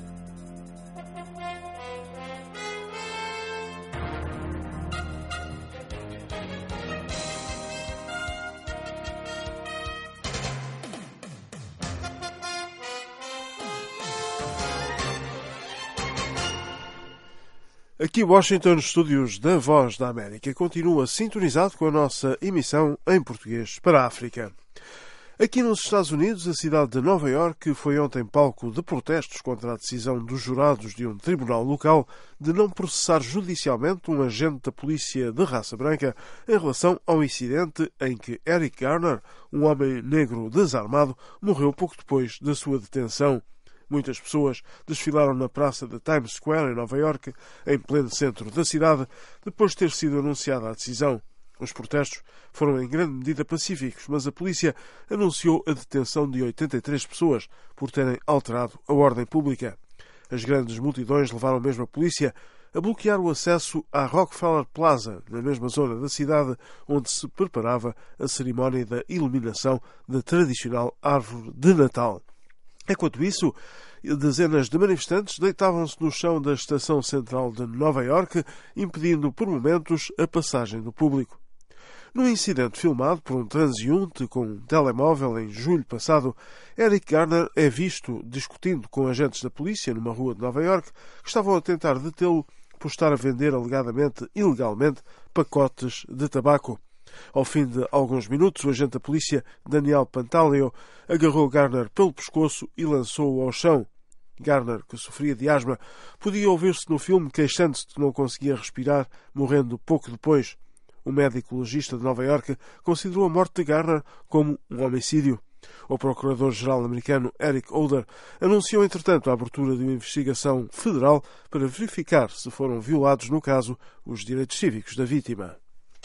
Aqui Washington, nos estúdios da Voz da América, continua sintonizado com a nossa emissão em português para a África. Aqui nos Estados Unidos, a cidade de Nova Iorque foi ontem palco de protestos contra a decisão dos jurados de um tribunal local de não processar judicialmente um agente da polícia de raça branca em relação ao incidente em que Eric Garner, um homem negro desarmado, morreu pouco depois da sua detenção. Muitas pessoas desfilaram na praça de Times Square, em Nova Iorque, em pleno centro da cidade, depois de ter sido anunciada a decisão. Os protestos foram em grande medida pacíficos, mas a polícia anunciou a detenção de oitenta e três pessoas por terem alterado a ordem pública. As grandes multidões levaram mesmo a polícia a bloquear o acesso à Rockefeller Plaza, na mesma zona da cidade onde se preparava a cerimónia da iluminação da tradicional árvore de Natal. Enquanto isso, dezenas de manifestantes deitavam-se no chão da estação central de Nova Iorque, impedindo por momentos a passagem do público. Num incidente filmado por um transeunte com um telemóvel em julho passado, Eric Garner é visto discutindo com agentes da polícia numa rua de Nova Iorque que estavam a tentar detê-lo por estar a vender alegadamente, ilegalmente, pacotes de tabaco. Ao fim de alguns minutos, o agente da polícia, Daniel Pantaleo, agarrou Garner pelo pescoço e lançou-o ao chão. Garner, que sofria de asma, podia ouvir-se no filme queixando-se de que não conseguia respirar, morrendo pouco depois. O médico legista de Nova Iorque considerou a morte de Garner como um homicídio. O procurador-geral americano Eric Holder anunciou, entretanto, a abertura de uma investigação federal para verificar se foram violados, no caso, os direitos cívicos da vítima.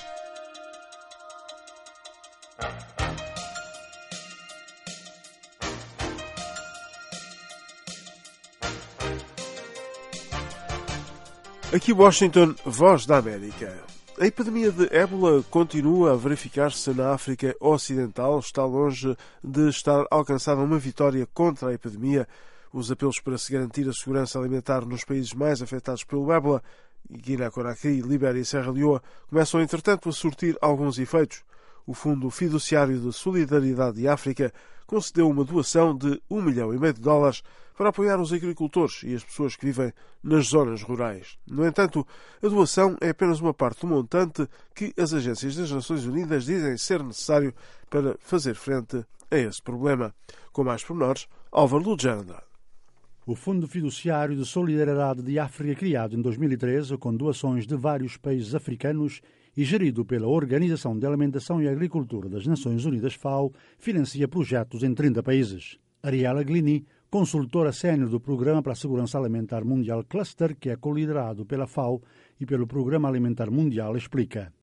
Aqui Washington, Voz da América. A epidemia de ébola continua a verificar-se na África Ocidental. Está longe de estar alcançada uma vitória contra a epidemia. Os apelos para se garantir a segurança alimentar nos países mais afetados pelo ébola, Guiné-Conakry, Libéria e Serra Leoa, começam, entretanto, a surtir alguns efeitos. O Fundo Fiduciário de Solidariedade de África concedeu uma doação de um milhão e meio de dólares para apoiar os agricultores e as pessoas que vivem nas zonas rurais. No entanto, a doação é apenas uma parte do montante que as agências das Nações Unidas dizem ser necessário para fazer frente a esse problema. Com mais pormenores, Álvaro Lugero Andrade. O Fundo Fiduciário de Solidariedade de África, criado em dois mil e treze com doações de vários países africanos e gerido pela Organização de Alimentação e Agricultura das Nações Unidas, FAO, financia projetos em trinta países. Ariela Glini, consultora sénior do Programa para a Segurança Alimentar Mundial Cluster, que é coliderado pela FAO e pelo Programa Alimentar Mundial, explica.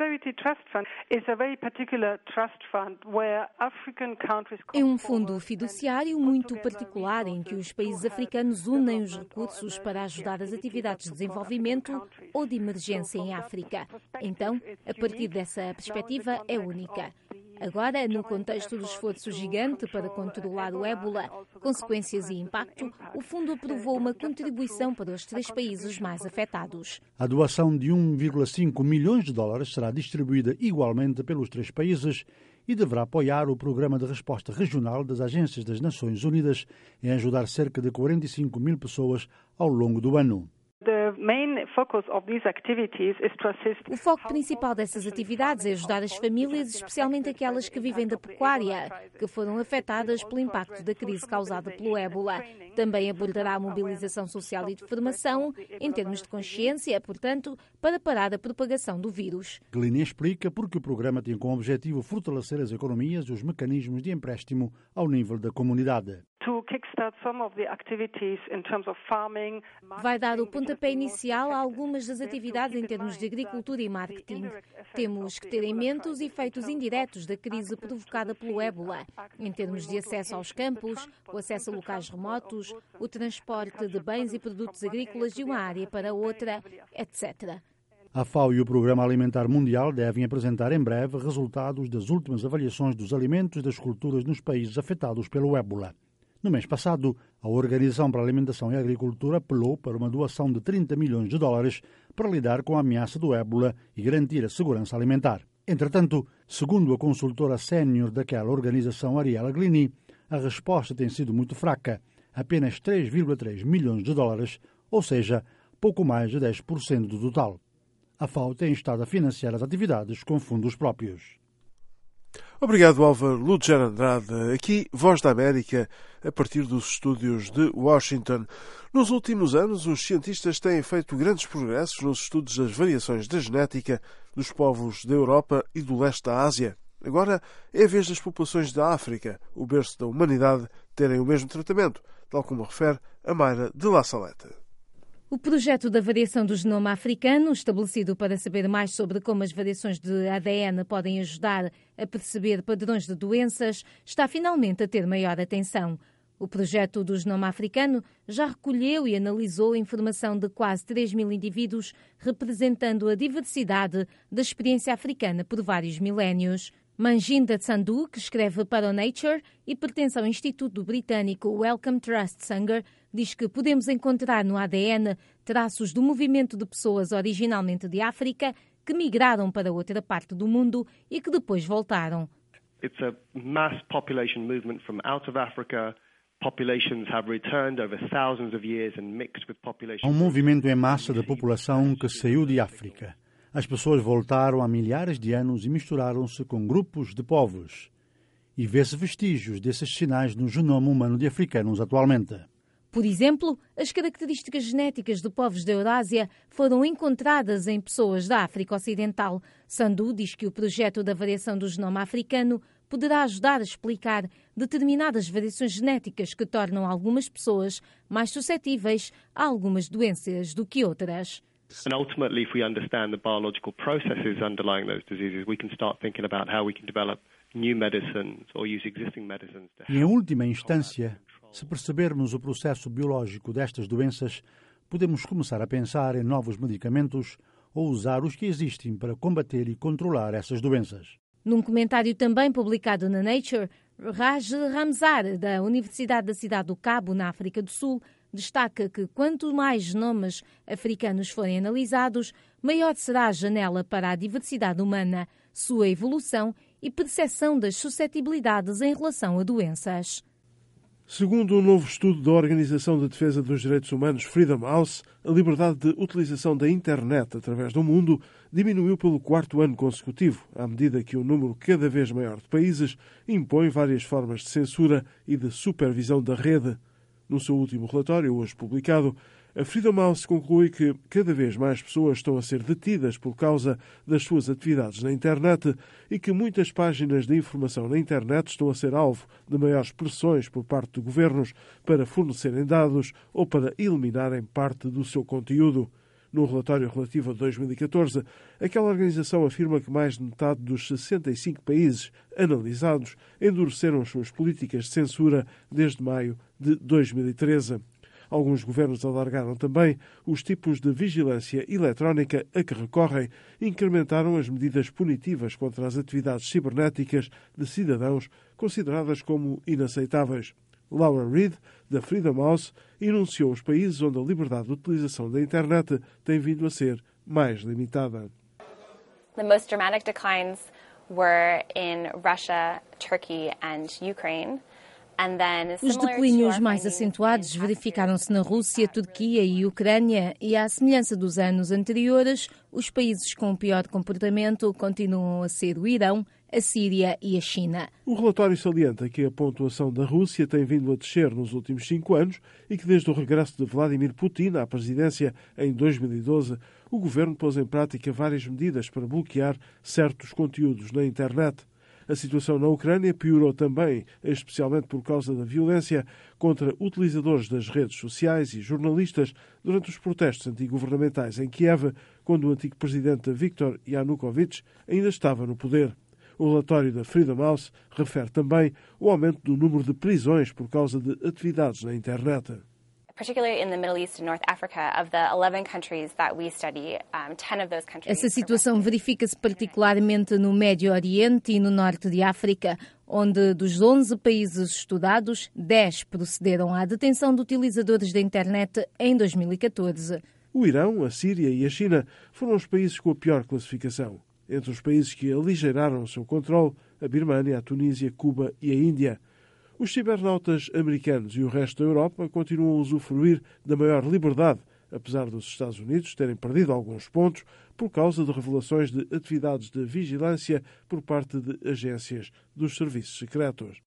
É um fundo fiduciário muito particular em que os países africanos unem os recursos para ajudar as atividades de desenvolvimento ou de emergência em África. Então, a partir dessa perspectiva, é única. Agora, no contexto do esforço gigante para controlar o ébola, consequências e impacto, o fundo aprovou uma contribuição para os três países mais afetados. A doação de um vírgula cinco milhões de dólares será distribuída igualmente pelos três países e deverá apoiar o Programa de Resposta Regional das Agências das Nações Unidas em ajudar cerca de quarenta e cinco mil pessoas ao longo do ano. O foco principal dessas atividades é ajudar as famílias, especialmente aquelas que vivem da pecuária, que foram afetadas pelo impacto da crise causada pelo ébola. Também abordará a mobilização social e de formação, em termos de consciência, portanto, para parar a propagação do vírus. Glini explica porque o programa tem como objetivo fortalecer as economias e os mecanismos de empréstimo ao nível da comunidade. Vai dar o pontapé inicial a algumas das atividades em termos de agricultura e marketing. Temos que ter em mente os efeitos indiretos da crise provocada pelo ébola, em termos de acesso aos campos, o acesso a locais remotos, o transporte de bens e produtos agrícolas de uma área para outra, etcétera. A FAO e o Programa Alimentar Mundial devem apresentar em breve resultados das últimas avaliações dos alimentos e das culturas nos países afetados pelo ébola. No mês passado, a Organização para a Alimentação e Agricultura apelou para uma doação de trinta milhões de dólares para lidar com a ameaça do ébola e garantir a segurança alimentar. Entretanto, segundo a consultora sénior daquela organização, Ariela Glini, a resposta tem sido muito fraca, apenas três vírgula três milhões de dólares, ou seja, pouco mais de dez por cento do total. A FAO tem estado a financiar as atividades com fundos próprios. Obrigado, Álvaro Lugero Andrade. Aqui, Voz da América, a partir dos estúdios de Washington. Nos últimos anos, os cientistas têm feito grandes progressos nos estudos das variações da genética dos povos da Europa e do leste da Ásia. Agora é a vez das populações da África, o berço da humanidade, terem o mesmo tratamento, tal como refere a Mayra de La Salette. O projeto da variação do genoma africano, estabelecido para saber mais sobre como as variações de A D N podem ajudar a perceber padrões de doenças, está finalmente a ter maior atenção. O projeto do genoma africano já recolheu e analisou a informação de quase três mil indivíduos, representando a diversidade da experiência africana por vários milénios. Manjinda Sandu, que escreve para o Nature e pertence ao Instituto Britânico Wellcome Trust Sanger, diz que podemos encontrar no A D N traços do movimento de pessoas originalmente de África que migraram para outra parte do mundo e que depois voltaram. It's a mass population movement from out of Africa. Populations have returned over thousands of years and mixed with populations. Há um movimento em massa da população que saiu de África. As pessoas voltaram há milhares de anos e misturaram-se com grupos de povos. E vê-se vestígios desses sinais no genoma humano de africanos atualmente. Por exemplo, as características genéticas de povos da Eurásia foram encontradas em pessoas da África Ocidental. Sandu diz que o projeto da variação do genoma africano poderá ajudar a explicar determinadas variações genéticas que tornam algumas pessoas mais suscetíveis a algumas doenças do que outras. And ultimately, if we understand the biological processes underlying those diseases, we can start thinking about how we can develop new medicines or use existing medicines to help. E em última instância, se percebermos o processo biológico destas doenças, podemos começar a pensar em novos medicamentos ou usar os que existem para combater e controlar essas doenças. Num comentário também publicado na Nature, Raj Ramzar, da Universidade da Cidade do Cabo, na África do Sul, destaca que quanto mais genomas africanos forem analisados, maior será a janela para a diversidade humana, sua evolução e percepção das suscetibilidades em relação a doenças. Segundo um novo estudo da Organização de Defesa dos Direitos Humanos Freedom House, a liberdade de utilização da internet através do mundo diminuiu pelo quarto ano consecutivo, à medida que um número cada vez maior de países impõe várias formas de censura e de supervisão da rede. No seu último relatório, hoje publicado, a Freedom House conclui que cada vez mais pessoas estão a ser detidas por causa das suas atividades na internet e que muitas páginas de informação na internet estão a ser alvo de maiores pressões por parte de governos para fornecerem dados ou para eliminarem parte do seu conteúdo. No relatório relativo a dois mil e catorze, aquela organização afirma que mais de metade dos sessenta e cinco países analisados endureceram as suas políticas de censura desde maio de dois mil e treze. Alguns governos alargaram também os tipos de vigilância eletrónica a que recorrem e incrementaram as medidas punitivas contra as atividades cibernéticas de cidadãos consideradas como inaceitáveis. Laura Reed, da Freedom House, enunciou os países onde a liberdade de utilização da internet tem vindo a ser mais limitada. The most dramatic declines were in Russia, Turkey and Ukraine. Os declínios mais acentuados verificaram-se na Rússia, Turquia e Ucrânia e, à semelhança dos anos anteriores, os países com pior comportamento continuam a ser o Irão, a Síria e a China. O relatório salienta que a pontuação da Rússia tem vindo a descer nos últimos cinco anos e que, desde o regresso de Vladimir Putin à presidência em dois mil e doze, o governo pôs em prática várias medidas para bloquear certos conteúdos na internet. A situação na Ucrânia piorou também, especialmente por causa da violência contra utilizadores das redes sociais e jornalistas durante os protestos antigovernamentais em Kiev, quando o antigo presidente Viktor Yanukovych ainda estava no poder. O relatório da Freedom House refere também o aumento do número de prisões por causa de atividades na internet. Particularly in the Middle East and North Africa, of the eleven countries that we study, um, ten of those countries. Essa situação verifica-se particularmente no Médio Oriente e no Norte de África, onde dos onze países estudados, dez procederam à detenção de utilizadores da internet em dois mil e catorze. O Irão, a Síria e a China foram os países com a pior classificação. Entre os países que aligeiraram o seu controle, a Birmânia, a Tunísia, Cuba e a Índia. Os cibernautas americanos e o resto da Europa continuam a usufruir da maior liberdade, apesar dos Estados Unidos terem perdido alguns pontos por causa de revelações de atividades de vigilância por parte de agências dos serviços secretos.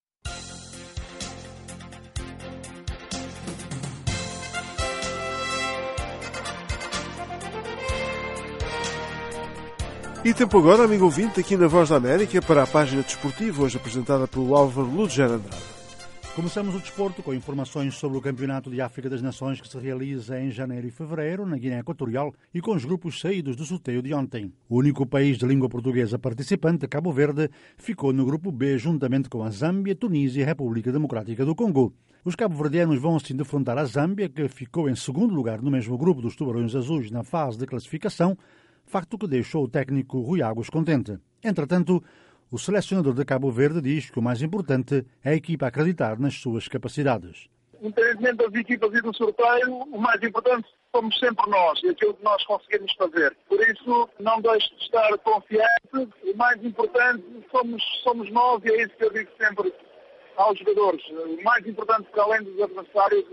E tempo agora, amigo ouvinte, aqui na Voz da América, para a página desportiva, hoje apresentada pelo Álvaro Luger Andrade. Começamos o desporto com informações sobre o Campeonato de África das Nações que se realiza em janeiro e fevereiro na Guiné Equatorial e com os grupos saídos do sorteio de ontem. O único país de língua portuguesa participante, Cabo Verde, ficou no grupo B juntamente com a Zâmbia, Tunísia e a República Democrática do Congo. Os cabo-verdianos vão assim defrontar a Zâmbia, que ficou em segundo lugar no mesmo grupo dos Tubarões Azuis na fase de classificação, facto que deixou o técnico Rui Águas contente. Entretanto, o selecionador de Cabo Verde diz que o mais importante é a equipa acreditar nas suas capacidades. Independentemente das equipas e do sorteio, o mais importante somos sempre nós e aquilo que nós conseguimos fazer. Por isso, não deixe de estar confiante. O mais importante somos, somos nós e é isso que eu digo sempre aos jogadores. O mais importante, para além dos adversários,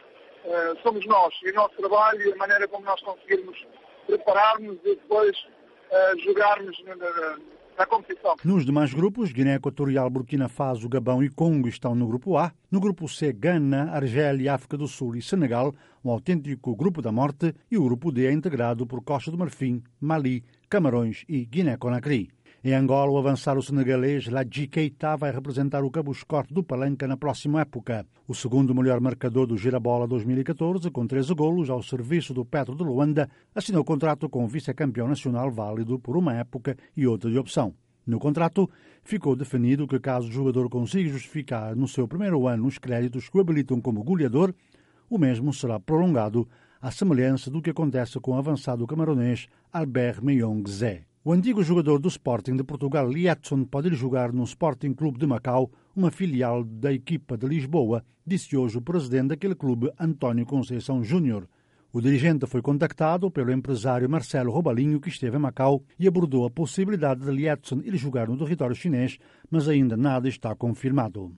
somos nós e o nosso trabalho e a maneira como nós conseguirmos prepararmos e depois jogarmos na na competição. Nos demais grupos, Guiné Equatorial, Burkina Faso, Gabão e Congo estão no grupo A. No grupo C, Gana, Argélia, África do Sul e Senegal, um autêntico grupo da morte, e o grupo D é integrado por Costa do Marfim, Mali, Camarões e Guiné-Conakry. Em Angola, o avançado senegalês Ladji Keita vai representar o Cabo Escorte do Palanca na próxima época. O segundo melhor marcador do Girabola dois mil e catorze, com treze golos ao serviço do Petro de Luanda, assinou contrato com o vice-campeão nacional válido por uma época e outra de opção. No contrato, ficou definido que caso o jogador consiga justificar no seu primeiro ano os créditos que o habilitam como goleador, o mesmo será prolongado, à semelhança do que acontece com o avançado camaronês Albert Meyong Zé. O antigo jogador do Sporting de Portugal, Lietson, pode ir jogar no Sporting Clube de Macau, uma filial da equipa de Lisboa, disse hoje o presidente daquele clube, António Conceição Júnior. O dirigente foi contactado pelo empresário Marcelo Robalinho, que esteve em Macau, e abordou a possibilidade de Lee Edson ir jogar no território chinês, mas ainda nada está confirmado.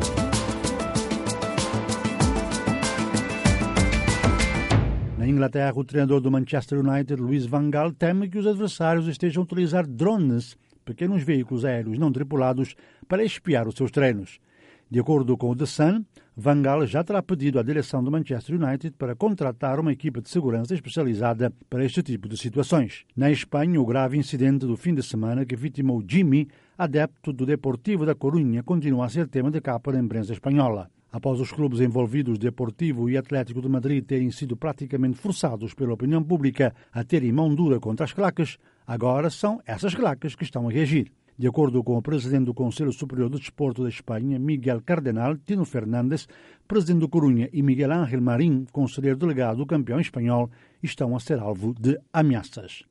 Na Inglaterra, o treinador do Manchester United, Louis van Gaal, teme que os adversários estejam a utilizar drones, pequenos veículos aéreos não tripulados, para espiar os seus treinos. De acordo com o The Sun, Van Gaal já terá pedido à direção do Manchester United para contratar uma equipa de segurança especializada para este tipo de situações. Na Espanha, o grave incidente do fim de semana que vitimou Jimmy, adepto do Deportivo da Corunha, continua a ser tema de capa da imprensa espanhola. Após os clubes envolvidos, Deportivo e Atlético de Madrid, terem sido praticamente forçados pela opinião pública a terem mão dura contra as claques, agora são essas claques que estão a reagir. De acordo com o presidente do Conselho Superior do Desporto da Espanha, Miguel Cardenal, Tino Fernandes, presidente do Corunha, e Miguel Ángel Marín, conselheiro delegado do campeão espanhol, estão a ser alvo de ameaças.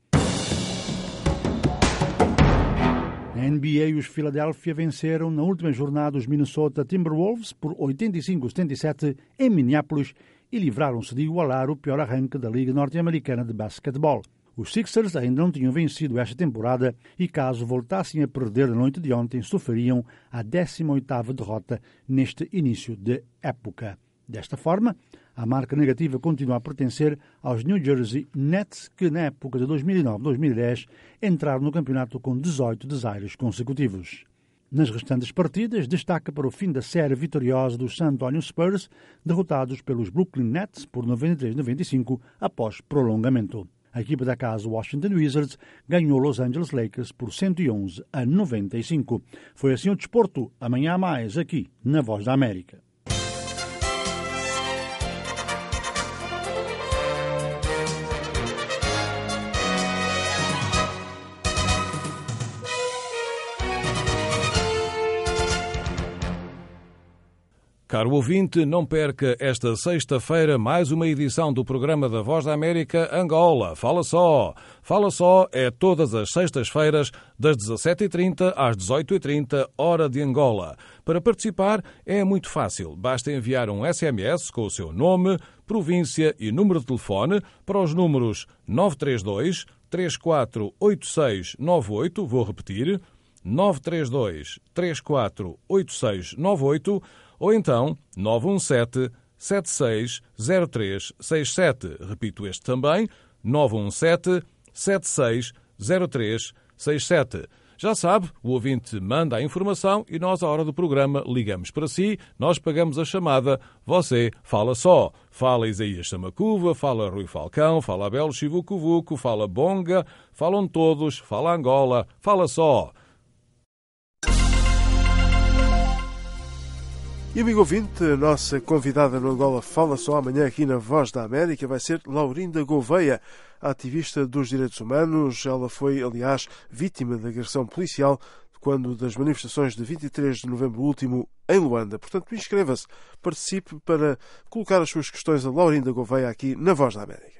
Na N B A, os Philadelphia venceram na última jornada os Minnesota Timberwolves por oitenta e cinco a setenta e sete em Minneapolis e livraram-se de igualar o pior arranque da Liga Norte-Americana de Basquetebol. Os Sixers ainda não tinham vencido esta temporada e, caso voltassem a perder na noite de ontem, sofreriam a décima oitava derrota neste início de época. Desta forma, a marca negativa continua a pertencer aos New Jersey Nets, que na época de dois mil e nove a dois mil e dez entraram no campeonato com dezoito desaires consecutivos. Nas restantes partidas, destaca para o fim da série vitoriosa dos San Antonio Spurs, derrotados pelos Brooklyn Nets por noventa e três a noventa e cinco após prolongamento. A equipa da casa Washington Wizards ganhou Los Angeles Lakers por cento e onze a noventa e cinco. Foi assim o desporto. Amanhã há mais aqui na Voz da América. Caro ouvinte, não perca esta sexta-feira mais uma edição do programa da Voz da América Angola. Fala só! Fala só é todas as sextas-feiras, das dezassete e trinta às dezoito e trinta, hora de Angola. Para participar é muito fácil. Basta enviar um S M S com o seu nome, província e número de telefone para os números nove três dois, três quatro oito seis nove oito, vou repetir, nove três dois, três quatro oito seis nove oito, ou então nove um sete, sete seis zero três seis sete. Repito este também, nove um sete, sete seis zero três seis sete. Já sabe, o ouvinte manda a informação e nós, à hora do programa, ligamos para si, nós pagamos a chamada, você fala só. Fala Isaías Samacuva, fala Rui Falcão, fala Abel Chivucovuco, fala Bonga, falam todos, fala Angola, fala só. E amigo ouvinte, a nossa convidada no Angola Fala Só amanhã aqui na Voz da América vai ser Laurinda Gouveia, ativista dos direitos humanos. Ela foi, aliás, vítima de agressão policial quando das manifestações de vinte e três de novembro último em Luanda. Portanto, inscreva-se, participe para colocar as suas questões a Laurinda Gouveia aqui na Voz da América.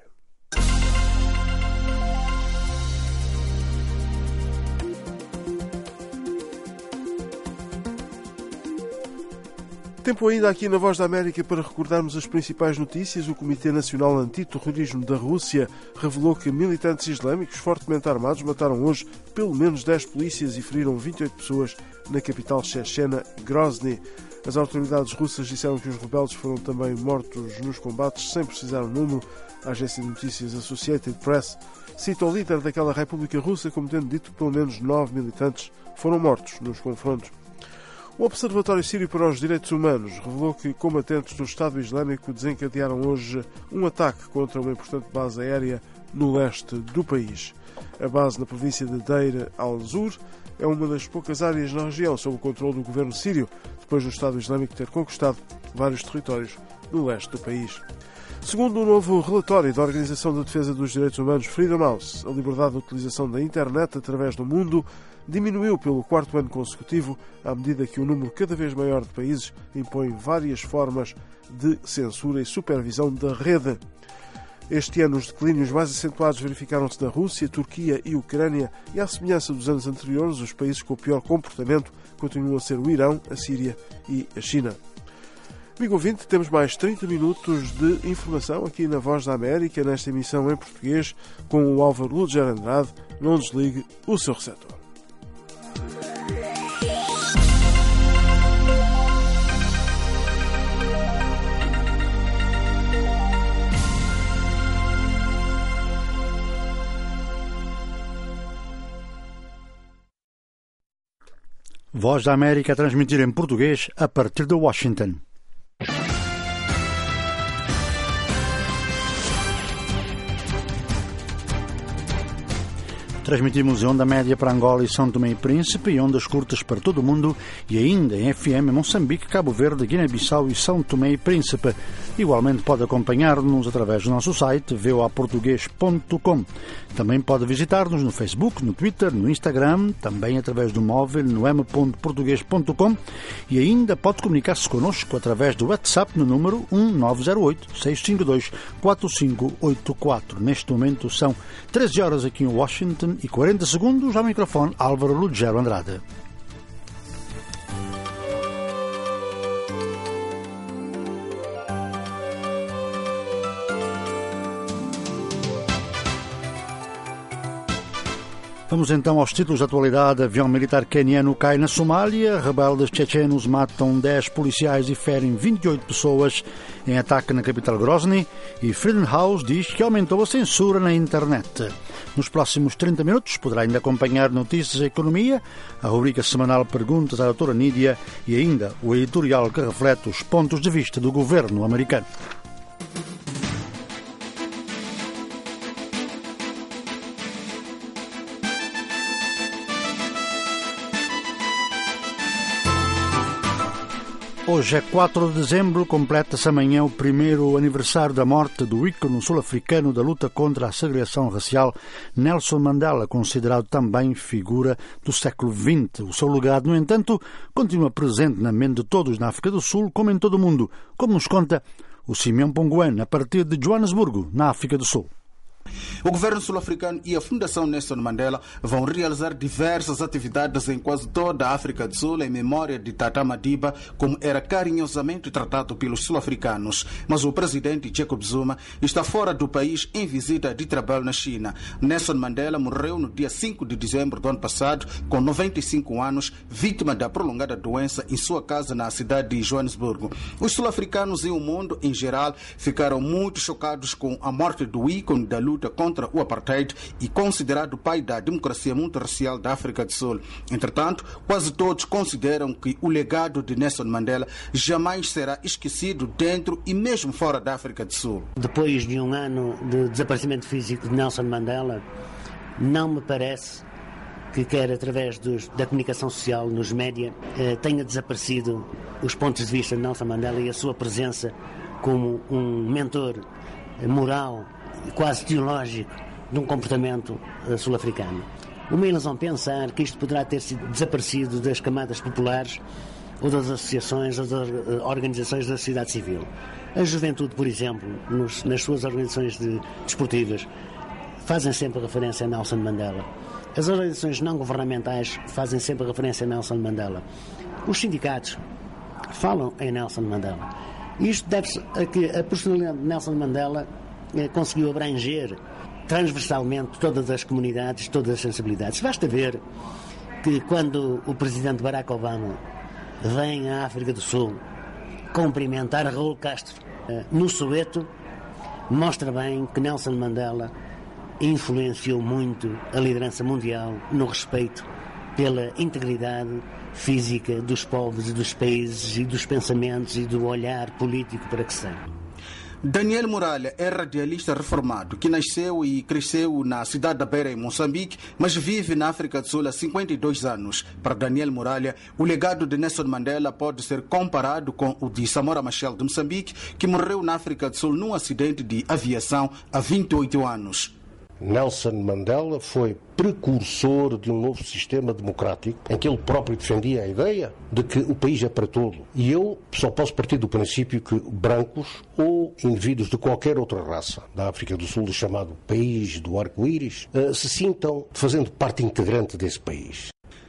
Tempo ainda aqui na Voz da América para recordarmos as principais notícias. O Comitê Nacional Antiterrorismo da Rússia revelou que militantes islâmicos fortemente armados mataram hoje pelo menos dez polícias e feriram vinte e oito pessoas na capital chechena, Grozny. As autoridades russas disseram que os rebeldes foram também mortos nos combates, sem precisar o número. A agência de notícias Associated Press cita o líder daquela República Russa como tendo dito que pelo menos nove militantes foram mortos nos confrontos. O Observatório Sírio para os Direitos Humanos revelou que combatentes do Estado Islâmico desencadearam hoje um ataque contra uma importante base aérea no leste do país. A base na província de Deir al-Zur é uma das poucas áreas na região sob o controle do governo sírio, depois do Estado Islâmico ter conquistado vários territórios no leste do país. Segundo o um novo relatório da Organização de Defesa dos Direitos Humanos Freedom House, a liberdade de utilização da internet através do mundo diminuiu pelo quarto ano consecutivo, à medida que um número cada vez maior de países impõe várias formas de censura e supervisão da rede. Este ano, os declínios mais acentuados verificaram-se na Rússia, Turquia e Ucrânia, e à semelhança dos anos anteriores, os países com o pior comportamento continuam a ser o Irão, a Síria e a China. Amigo ouvinte, temos mais trinta minutos de informação aqui na Voz da América, nesta emissão em português, com o Álvaro Ludger Andrade. Não desligue o seu receptor. Voz da América a transmitir em português a partir de Washington. Transmitimos em onda média para Angola e São Tomé e Príncipe e ondas curtas para todo o mundo e ainda em F M em Moçambique, Cabo Verde, Guiné-Bissau e São Tomé e Príncipe. Igualmente pode acompanhar-nos através do nosso site v o a português ponto com. Também pode visitar-nos no Facebook, no Twitter, no Instagram, também através do móvel no m ponto português ponto com e ainda pode comunicar-se connosco através do WhatsApp no número um nove zero oito, seis cinco dois, quatro cinco oito quatro. Neste momento são treze horas aqui em Washington e quarenta segundos ao microfone Álvaro Ludger Andrade. Vamos então aos títulos de atualidade. Avião militar queniano cai na Somália. Rebeldes chechenos matam dez policiais e ferem vinte e oito pessoas em ataque na capital Grozny. E Freedom House diz que aumentou a censura na internet. Nos próximos trinta minutos poderá ainda acompanhar notícias da economia, a rubrica semanal Perguntas à doutora Nídia e ainda o editorial que reflete os pontos de vista do governo americano. Hoje é quatro de dezembro, completa-se amanhã o primeiro aniversário da morte do ícone sul-africano da luta contra a segregação racial, Nelson Mandela, considerado também figura do século vinte. O seu legado, no entanto, continua presente na mente de todos na África do Sul, como em todo o mundo, como nos conta o Simeão Pongoen, a partir de Joanesburgo, na África do Sul. O governo sul-africano e a Fundação Nelson Mandela vão realizar diversas atividades em quase toda a África do Sul em memória de Tata Madiba, como era carinhosamente tratado pelos sul-africanos. Mas o presidente Jacob Zuma está fora do país em visita de trabalho na China. Nelson Mandela morreu no dia cinco de dezembro do ano passado, com noventa e cinco anos, vítima da prolongada doença em sua casa na cidade de Joanesburgo. Os sul-africanos e o mundo em geral ficaram muito chocados com a morte do ícone da luta contra o apartheid e considerado pai da democracia multirracial da África do Sul. Entretanto, quase todos consideram que o legado de Nelson Mandela jamais será esquecido dentro e mesmo fora da África do Sul. Depois de um ano de desaparecimento físico de Nelson Mandela, não me parece que quer através dos, da comunicação social, nos média, eh, tenha desaparecido os pontos de vista de Nelson Mandela e a sua presença como um mentor moral quase teológico de um comportamento uh, sul-africano. Uma ilusão pensar que isto poderá ter sido desaparecido das camadas populares ou das associações ou das uh, organizações da sociedade civil. A juventude, por exemplo, nos, nas suas organizações de, desportivas, fazem sempre referência a Nelson Mandela. As organizações não governamentais fazem sempre referência a Nelson Mandela. Os sindicatos falam em Nelson Mandela. E isto deve-se a que a personalidade de Nelson Mandela conseguiu abranger transversalmente todas as comunidades, todas as sensibilidades. Basta ver que quando o presidente Barack Obama vem à África do Sul cumprimentar Raul Castro no Soweto, mostra bem que Nelson Mandela influenciou muito a liderança mundial no respeito pela integridade física dos povos e dos países e dos pensamentos e do olhar político para que são. Daniel Muralha é radialista reformado que nasceu e cresceu na cidade da Beira, em Moçambique, mas vive na África do Sul há cinquenta e dois anos. Para Daniel Muralha, o legado de Nelson Mandela pode ser comparado com o de Samora Machel de Moçambique, que morreu na África do Sul num acidente de aviação há vinte e oito anos. Nelson Mandela foi precursor de um novo sistema democrático em que ele próprio defendia a ideia de que o país é para todo. E eu só posso partir do princípio que brancos ou indivíduos de qualquer outra raça da África do Sul, do chamado país do arco-íris, se sintam fazendo parte integrante desse país.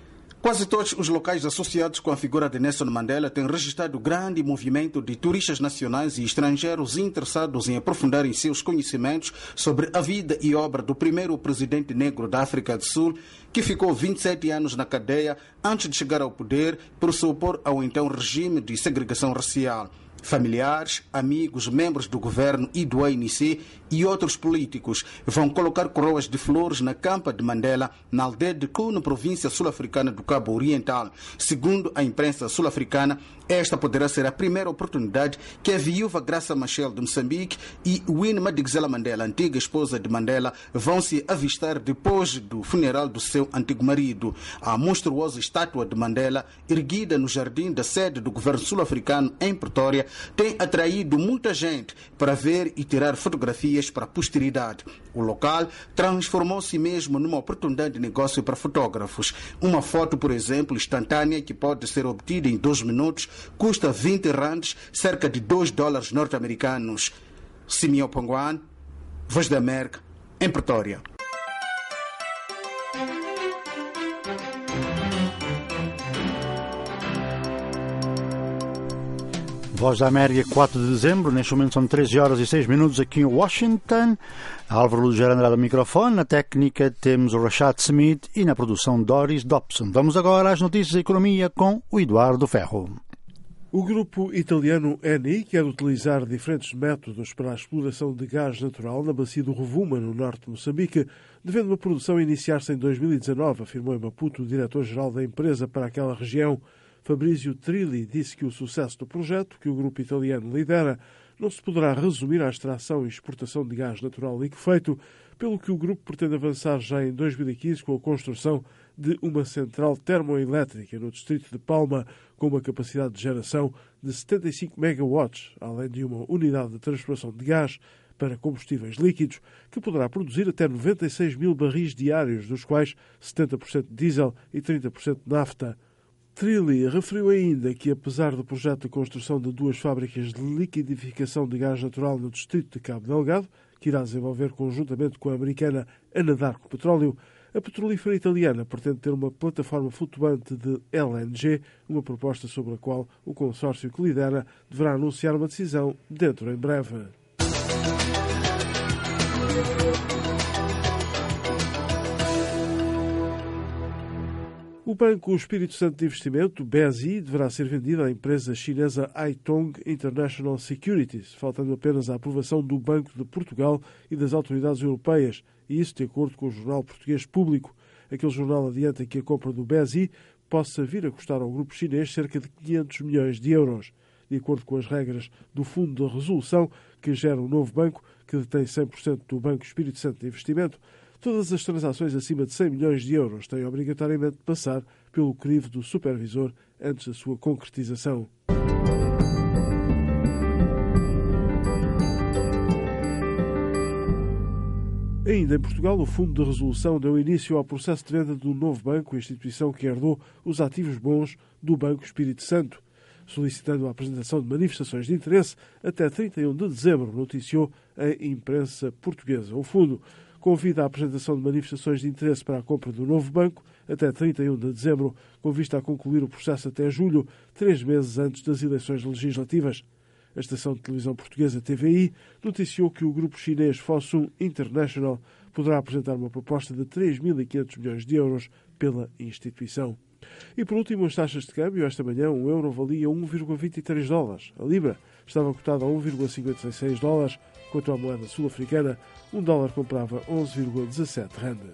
Quase todos os locais associados com a figura de Nelson Mandela têm registrado grande movimento de turistas nacionais e estrangeiros interessados em aprofundarem seus conhecimentos sobre a vida e obra do primeiro presidente negro da África do Sul, que ficou vinte e sete anos na cadeia antes de chegar ao poder por se opor ao então regime de segregação racial. Familiares, amigos, membros do governo e do A N C e outros políticos vão colocar coroas de flores na campa de Mandela, na aldeia de Cuno, província sul-africana do Cabo Oriental. Segundo a imprensa sul-africana, esta poderá ser a primeira oportunidade que a viúva Graça Machel de Moçambique e Winnie Madikizela Mandela, antiga esposa de Mandela, vão se avistar depois do funeral do seu antigo marido. A monstruosa estátua de Mandela, erguida no jardim da sede do governo sul-africano em Pretória, tem atraído muita gente para ver e tirar fotografias para a posteridade. O local transformou-se mesmo numa oportunidade de negócio para fotógrafos. Uma foto, por exemplo, instantânea, que pode ser obtida em dois minutos, custa vinte rands, cerca de dois dólares norte-americanos. Simeão Panguan, Voz da América, em Pretória. Voz da América, quatro de dezembro, neste momento são treze horas e seis minutos aqui em Washington. Álvaro Luger Andrade ao microfone, na técnica temos o Rashad Smith e na produção Doris Dobson. Vamos agora às notícias da economia com o Eduardo Ferro. O grupo italiano Eni quer utilizar diferentes métodos para a exploração de gás natural na bacia do Rovuma, no norte de Moçambique, devendo a produção iniciar-se em dois mil e dezanove, afirmou em Maputo o diretor-geral da empresa para aquela região. Fabrizio Trilli disse que o sucesso do projeto, que o grupo italiano lidera, não se poderá resumir à extração e exportação de gás natural liquefeito, pelo que o grupo pretende avançar já em dois mil e quinze com a construção de uma central termoelétrica no distrito de Palma, com uma capacidade de geração de setenta e cinco megawatts, além de uma unidade de transformação de gás para combustíveis líquidos, que poderá produzir até noventa e seis mil barris diários, dos quais setenta por cento diesel e trinta por cento nafta. Trilli referiu ainda que, apesar do projeto de construção de duas fábricas de liquidificação de gás natural no distrito de Cabo Delgado, que irá desenvolver conjuntamente com a americana Anadarko Petróleo, a petrolífera italiana pretende ter uma plataforma flutuante de L N G, uma proposta sobre a qual o consórcio que lidera deverá anunciar uma decisão dentro em breve. O Banco Espírito Santo de Investimento, B E S I, deverá ser vendido à empresa chinesa Haitong International Securities, faltando apenas a aprovação do Banco de Portugal e das autoridades europeias, e isso de acordo com o jornal português Público. Aquele jornal adianta que a compra do B E S I possa vir a custar ao grupo chinês cerca de quinhentos milhões de euros. De acordo com as regras do Fundo de Resolução, que gera um novo banco, que detém cem por cento do Banco Espírito Santo de Investimento, todas as transações acima de cem milhões de euros têm obrigatoriamente de passar pelo crivo do supervisor antes da sua concretização. Ainda em Portugal, o Fundo de Resolução deu início ao processo de venda do novo banco, a instituição que herdou os ativos bons do Banco Espírito Santo, solicitando a apresentação de manifestações de interesse até trinta e um de dezembro, noticiou a imprensa portuguesa. O Fundo convida a apresentação de manifestações de interesse para a compra do novo banco até trinta e um de dezembro, com vista a concluir o processo até julho, três meses antes das eleições legislativas. A estação de televisão portuguesa T V I noticiou que o grupo chinês Fosun International poderá apresentar uma proposta de três mil e quinhentos milhões de euros pela instituição. E por último, as taxas de câmbio. Esta manhã, um euro valia um vírgula vinte e três dólares. A libra estava cotada a um vírgula cinquenta e seis dólares, quanto à moeda sul-africana, um dólar comprava onze vírgula dezassete randes.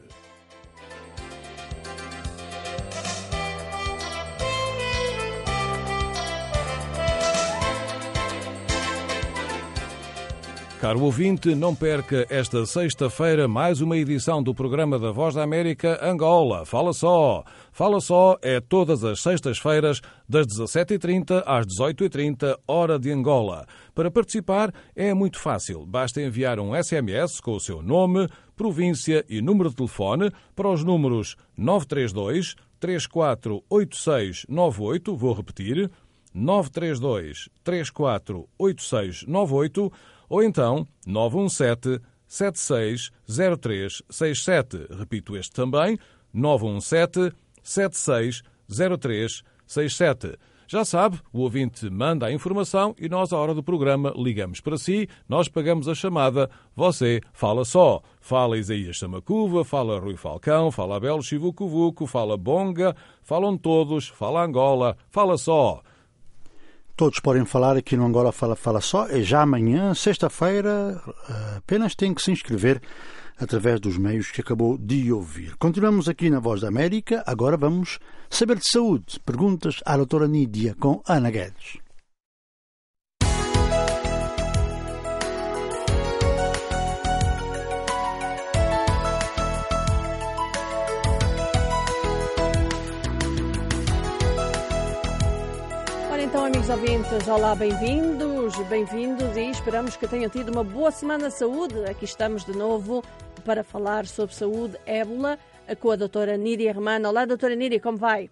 Caro ouvinte, não perca esta sexta-feira mais uma edição do programa da Voz da América Angola. Fala só! Fala só é todas as sextas-feiras, das dezassete e trinta às dezoito e trinta, hora de Angola. Para participar é muito fácil. Basta enviar um S M S com o seu nome, província e número de telefone para os números nove três dois, três quatro oito seis nove oito, vou repetir, nove três dois, três quatro oito seis nove oito, ou então nove um sete, sete seis zero três seis sete. Repito este também, nove um sete, sete seis zero três seis sete. Já sabe, o ouvinte manda a informação e nós, à hora do programa, ligamos para si, nós pagamos a chamada, você fala só. Fala Isaías Samacuva, fala Rui Falcão, fala Abel Chivucovuco, fala Bonga, falam todos, fala Angola, fala só. Todos podem falar aqui no Angola Fala Fala Só. É já amanhã, sexta-feira, apenas tem que se inscrever através dos meios que acabou de ouvir. Continuamos aqui na Voz da América. Agora vamos saber de saúde. Perguntas à doutora Nídia com Ana Guedes. Então, amigos ouvintes, olá, bem-vindos, bem-vindos e esperamos que tenham tido uma boa semana de saúde. Aqui estamos de novo para falar sobre saúde ébola com a doutora Nídia Romano. Olá, doutora Nídia, como vai?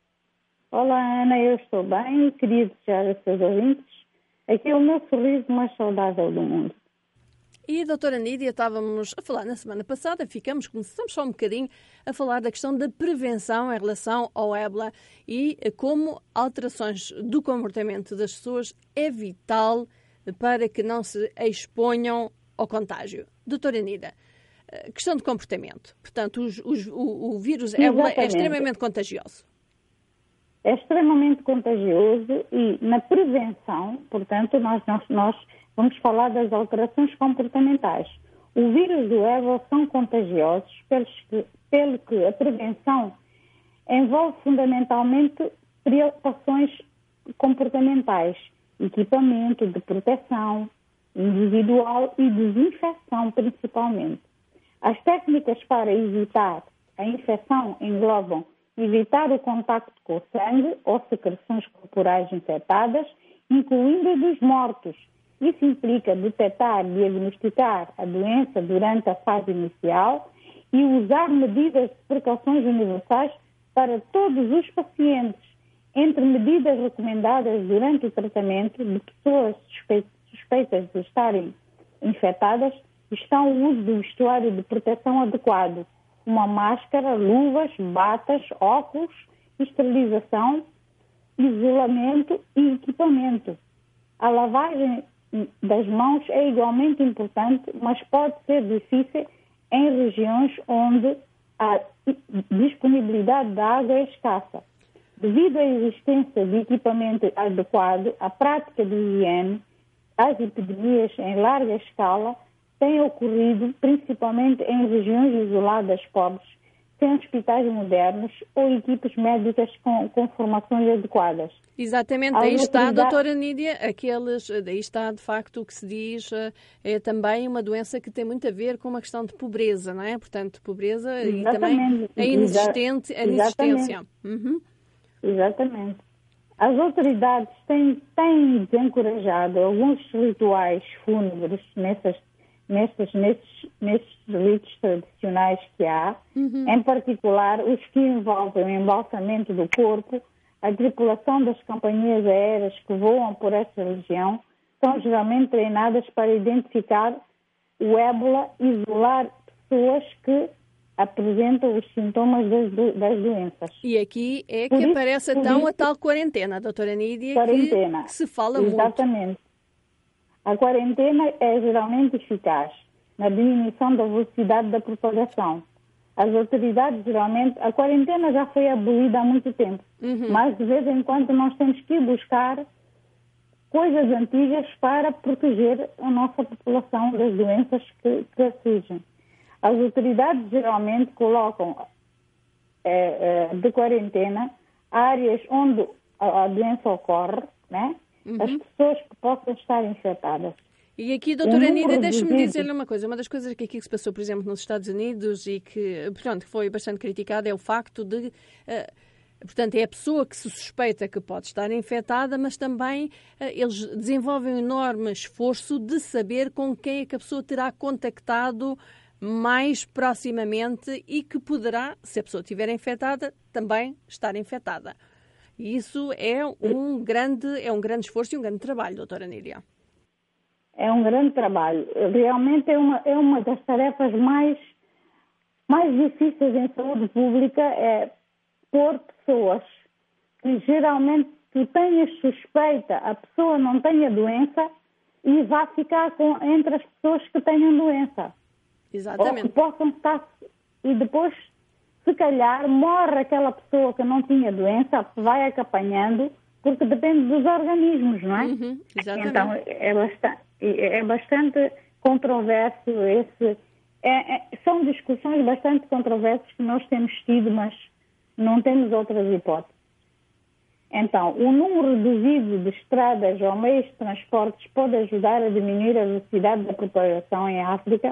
Olá, Ana, eu estou bem e queria desejar a seus ouvintes aqui o meu sorriso mais saudável do mundo. E, doutora Nídia, estávamos a falar na semana passada, ficamos, começamos só um bocadinho a falar da questão da prevenção em relação ao ébola e como alterações do comportamento das pessoas é vital para que não se exponham ao contágio. Doutora Nídia, questão de comportamento. Portanto, os, os, o, o vírus ébola é extremamente contagioso. É extremamente contagioso e na prevenção, portanto, nós... nós, nós vamos falar das alterações comportamentais. O vírus do ébola são contagiosos, pelo que a prevenção envolve fundamentalmente preocupações comportamentais, equipamento de proteção individual e desinfecção principalmente. As técnicas para evitar a infecção englobam evitar o contacto com o sangue ou secreções corporais infectadas, incluindo dos mortos. Isso implica detectar e diagnosticar a doença durante a fase inicial e usar medidas de precauções universais para todos os pacientes. Entre medidas recomendadas durante o tratamento de pessoas suspeitas de estarem infectadas estão o uso do vestuário de proteção adequado, uma máscara, luvas, batas, óculos, esterilização, isolamento e equipamento. A lavagem das mãos é igualmente importante, mas pode ser difícil em regiões onde a disponibilidade de água é escassa. Devido à existência de equipamento adequado, a prática de higiene, as epidemias em larga escala têm ocorrido principalmente em regiões isoladas pobres, sem hospitais modernos ou equipes médicas com, com formações adequadas. Exatamente, daí está, doutora Nídia, aqueles, daí está de facto o que se diz, é também uma doença que tem muito a ver com uma questão de pobreza, não é? Portanto, pobreza Exatamente. E também a, inexistente, a inexistência. Uhum. Exatamente. As autoridades têm, têm desencorajado alguns rituais fúnebres nessas Nestes, nestes, nestes ritos tradicionais que há, uhum. em particular os que envolvem o embalsamento do corpo, a tripulação das companhias aéreas que voam por esta região são geralmente treinadas para identificar o ébola e isolar pessoas que apresentam os sintomas das, do, das doenças. E aqui é que por aparece isso, então isso, a tal quarentena, doutora Nídia, quarentena, que se fala exatamente. muito. Exatamente. A quarentena é geralmente eficaz na diminuição da velocidade da propagação. As autoridades, geralmente, a quarentena já foi abolida há muito tempo, uhum. mas de vez em quando nós temos que ir buscar coisas antigas para proteger a nossa população das doenças que, que surgem. As autoridades geralmente colocam é, é, de quarentena áreas onde a, a doença ocorre, né? Uhum. As pessoas que possam estar infectadas. E aqui, doutora Nídia, deixe-me dizer-lhe uma coisa. Uma das coisas que aqui se passou, por exemplo, nos Estados Unidos e que, portanto, foi bastante criticada é o facto de, uh, portanto, é a pessoa que se suspeita que pode estar infectada, mas também uh, eles desenvolvem um enorme esforço de saber com quem é que a pessoa terá contactado mais proximamente e que poderá, se a pessoa estiver infectada, também estar infectada. E isso é um grande, é um grande esforço e um grande trabalho, doutora Nídia. É um grande trabalho. Realmente é uma, é uma das tarefas mais, mais difíceis em saúde pública, é pôr pessoas que geralmente tu tenhas suspeita, a pessoa não tenha doença e vá ficar com, entre as pessoas que tenham doença. Exatamente. Ou que possam estar, e depois, se calhar, morre aquela pessoa que não tinha doença, vai apanhando, porque depende dos organismos, não é? Uhum, exatamente. Então, é bastante, é bastante controverso esse... É, é, são discussões bastante controversas que nós temos tido, mas não temos outras hipóteses. Então, o número reduzido de estradas ou meios de transportes pode ajudar a diminuir a velocidade da propagação em África,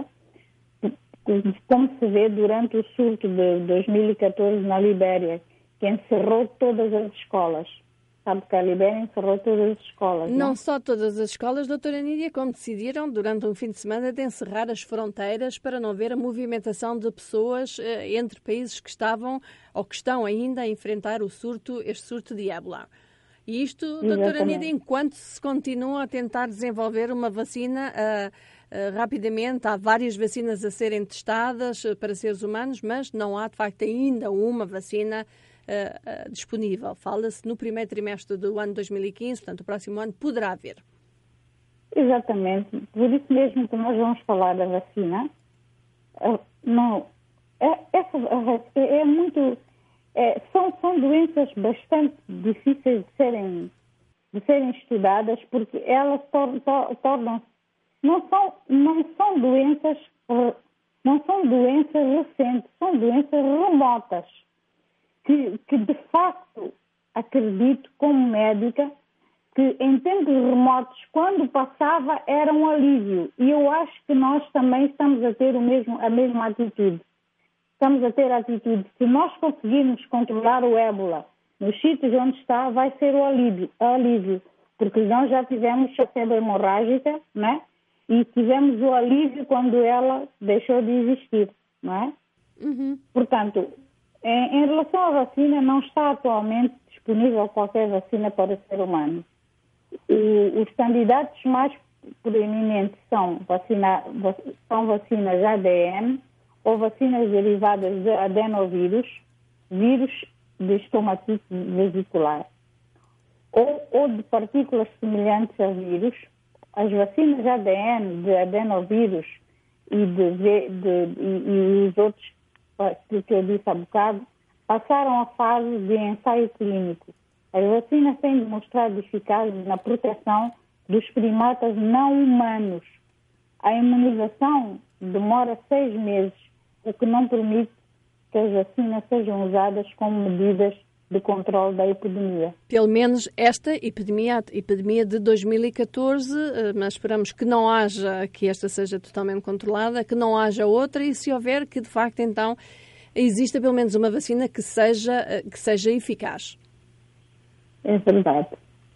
como se vê durante o surto de dois mil e catorze na Libéria, que encerrou todas as escolas. Sabe que a Libéria encerrou todas as escolas. Não, não só todas as escolas, doutora Nídia, como decidiram durante um fim de semana de encerrar as fronteiras para não ver a movimentação de pessoas eh, entre países que estavam ou que estão ainda a enfrentar o surto, este surto de ébola. E isto, doutora Nídia, enquanto se continua a tentar desenvolver uma vacina uh, uh, rapidamente, há várias vacinas a serem testadas uh, para seres humanos, mas não há, de facto, ainda uma vacina Uh, uh, disponível. Fala-se no primeiro trimestre do ano dois mil e quinze, portanto, o próximo ano poderá haver. Exatamente. Por isso mesmo que nós vamos falar da vacina. Uh, não, é, essa, é, é muito... É, são, são doenças bastante difíceis de serem, de serem estudadas, porque elas tor, tor, tornam... Não são, não são doenças... Não são doenças recentes, são doenças remotas. Que, que, de facto, acredito, como médica, que em tempos remotos, quando passava, era um alívio. E eu acho que nós também estamos a ter o mesmo, a mesma atitude. Estamos a ter a atitude. Se nós conseguirmos controlar o ébola nos sítios onde está, vai ser o alívio. O alívio porque nós já tivemos a febre hemorrágica, né? E tivemos o alívio quando ela deixou de existir, não é? Uhum. Portanto... Em relação à vacina, não está atualmente disponível qualquer vacina para o ser humano. E os candidatos mais proeminentes são, vacina, são vacinas A D N ou vacinas derivadas de adenovírus, vírus de estomatite vesicular, ou, ou de partículas semelhantes a vírus. As vacinas A D N de adenovírus e, de, de, de, e, e os outros que eu disse há bocado, passaram a fase de ensaio clínico. As vacinas têm demonstrado eficácia na proteção dos primatas não humanos. A imunização demora seis meses, o que não permite que as vacinas sejam usadas como medidas de controle da epidemia. Pelo menos esta epidemia, a epidemia de dois mil e catorze, mas esperamos que não haja, que esta seja totalmente controlada, que não haja outra e se houver que de facto então exista pelo menos uma vacina que seja, que seja eficaz. É verdade.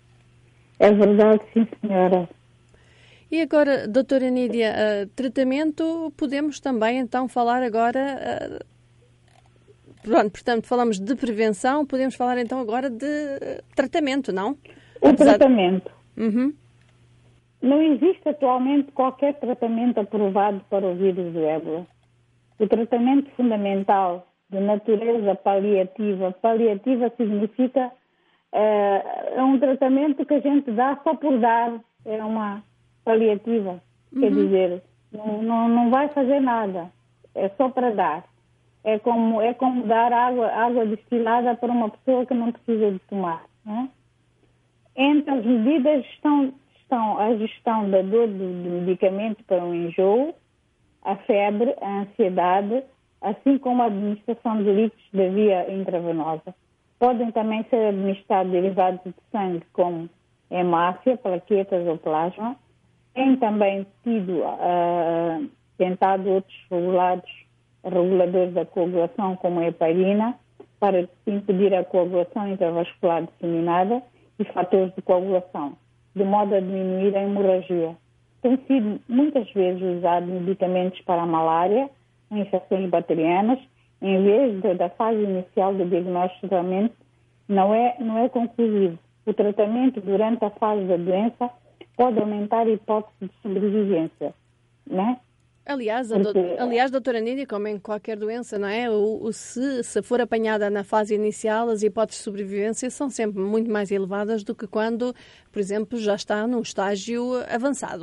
É verdade, sim senhora. E agora, doutora Nídia, uh, tratamento, podemos também então falar agora... Uh, Pronto, portanto, falamos de prevenção, podemos falar então agora de tratamento, não? O Apesar tratamento. De... Uhum. Não existe atualmente qualquer tratamento aprovado para o vírus do ébola. O tratamento fundamental de natureza paliativa, paliativa significa uh, é um tratamento que a gente dá só por dar, é uma paliativa, uhum. Quer dizer, não, não, não vai fazer nada, é só para dar. É como, é como dar água, água destilada para uma pessoa que não precisa de tomar. Né? Entre as medidas estão, estão a gestão da dor do, do medicamento para o enjoo, a febre, a ansiedade, assim como a administração de líquidos da via intravenosa. Podem também ser administrados derivados de sangue, como hemácia, plaquetas ou plasma. Tem também tido, uh, tentado outros regulados reguladores da coagulação, como a heparina, para impedir a coagulação intravascular disseminada e fatores de coagulação, de modo a diminuir a hemorragia. Tem sido muitas vezes usado medicamentos para a malária, infecções bacterianas, em vez de, da fase inicial do diagnóstico, realmente não é, não é conclusivo. O tratamento durante a fase da doença pode aumentar a hipótese de sobrevivência, né? Aliás, a do, aliás, doutora Nídia, como em qualquer doença, não é? O, o, se, se for apanhada na fase inicial, as hipóteses de sobrevivência são sempre muito mais elevadas do que quando, por exemplo, já está num estágio avançado.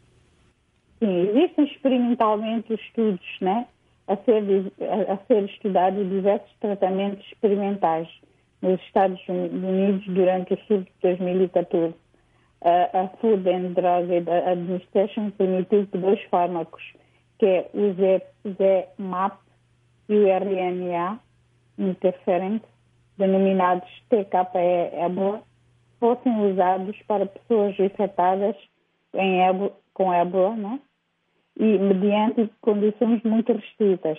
Sim, existem experimentalmente estudos, né, a ser, a ser estudados diversos tratamentos experimentais nos Estados Unidos durante o surto de dois mil e catorze. A, a Food and Drug Administration permitiu que dois fármacos, que é o Z M A P e o R N A interferente, denominados T K E Ébola, fossem usados para pessoas infectadas em ébola, com ébola, né? E mediante condições muito restritas.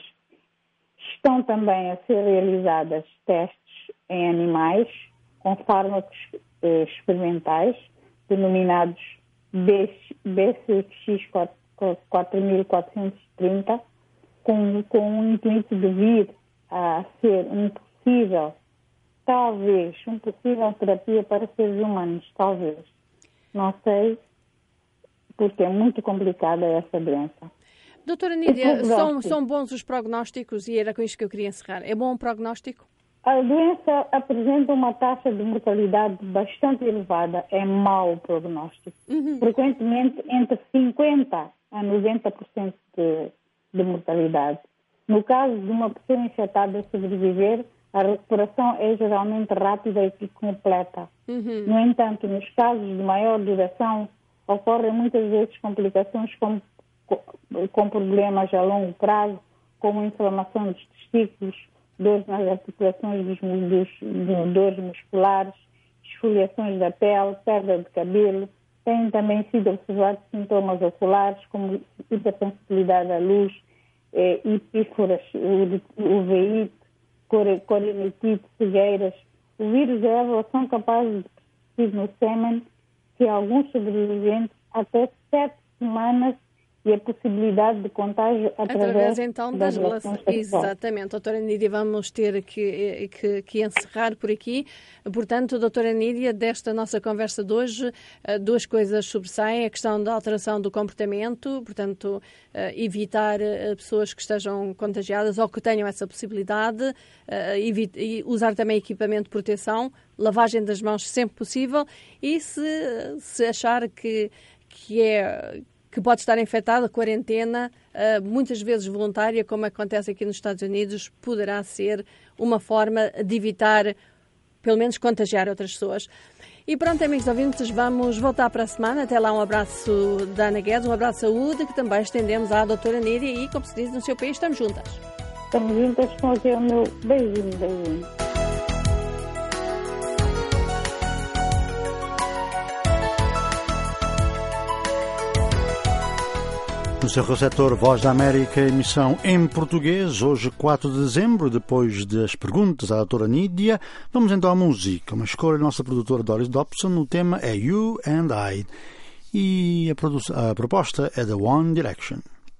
Estão também a ser realizadas testes em animais com fármacos eh, experimentais, denominados B C X quatro mil quatrocentos e trinta, com, com o intuito de vir a ser um possível, talvez, um possível terapia para seres humanos, talvez. Não sei, porque é muito complicada essa doença. Doutora Nídia, são, são bons os prognósticos e era com isto que eu queria encerrar. É bom um prognóstico? A doença apresenta uma taxa de mortalidade bastante elevada, é mau prognóstico. Uhum. Frequentemente entre cinquenta por cento a noventa por cento de, de mortalidade. No caso de uma pessoa infectada sobreviver, a recuperação é geralmente rápida e completa. Uhum. No entanto, nos casos de maior duração, ocorrem muitas vezes complicações com, com problemas a longo prazo, como inflamação dos testículos, dores nas articulações dos, dos, dos dores musculares, esfoliações da pele, perda de cabelo. Têm também sido observados sintomas oculares, como hipersensibilidade à luz, eh, epíforas, uveíte, corinitite, cegueiras. O vírus da ébola são capazes de persistir no sêmen, que alguns sobreviventes até sete semanas, e a possibilidade de contágio através, através então das, das relações sexuais. Exatamente, doutora Nídia, vamos ter que, que, que encerrar por aqui. Portanto, doutora Nídia, desta nossa conversa de hoje, duas coisas sobressaem: a questão da alteração do comportamento, portanto, evitar pessoas que estejam contagiadas ou que tenham essa possibilidade, e usar também equipamento de proteção, lavagem das mãos sempre possível, e se, se achar que, que é... que pode estar infectada, a quarentena, muitas vezes voluntária, como acontece aqui nos Estados Unidos, poderá ser uma forma de evitar, pelo menos, contagiar outras pessoas. E pronto, amigos ouvintes, vamos voltar para a semana. Até lá, um abraço da Ana Guedes, um abraço de saúde, que também estendemos à doutora Nídia, e, como se diz no seu país, estamos juntas. Estamos juntas, com o meu beijinho, beijinho. No seu receptor Voz da América, emissão em português, hoje quatro de dezembro, depois das perguntas à doutora Nídia, vamos então à música. Uma escolha da nossa produtora Doris Dobson, o tema é You and I, e a, a proposta é da One Direction.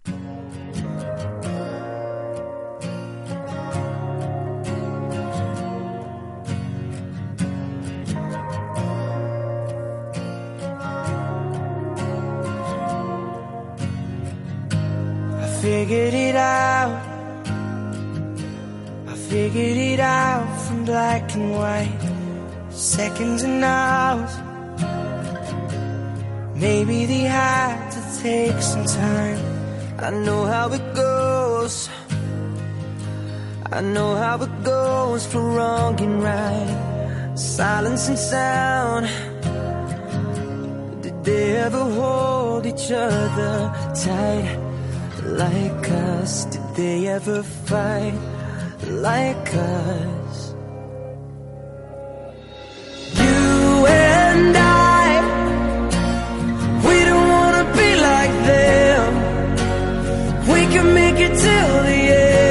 Figured it out, I figured it out from black and white, seconds and hours. Maybe they had to take some time. I know how it goes, I know how it goes for wrong and right, silence and sound. Did they ever hold each other tight like us? Did they ever fight like us? You and I, we don't wanna be like them. We can make it till the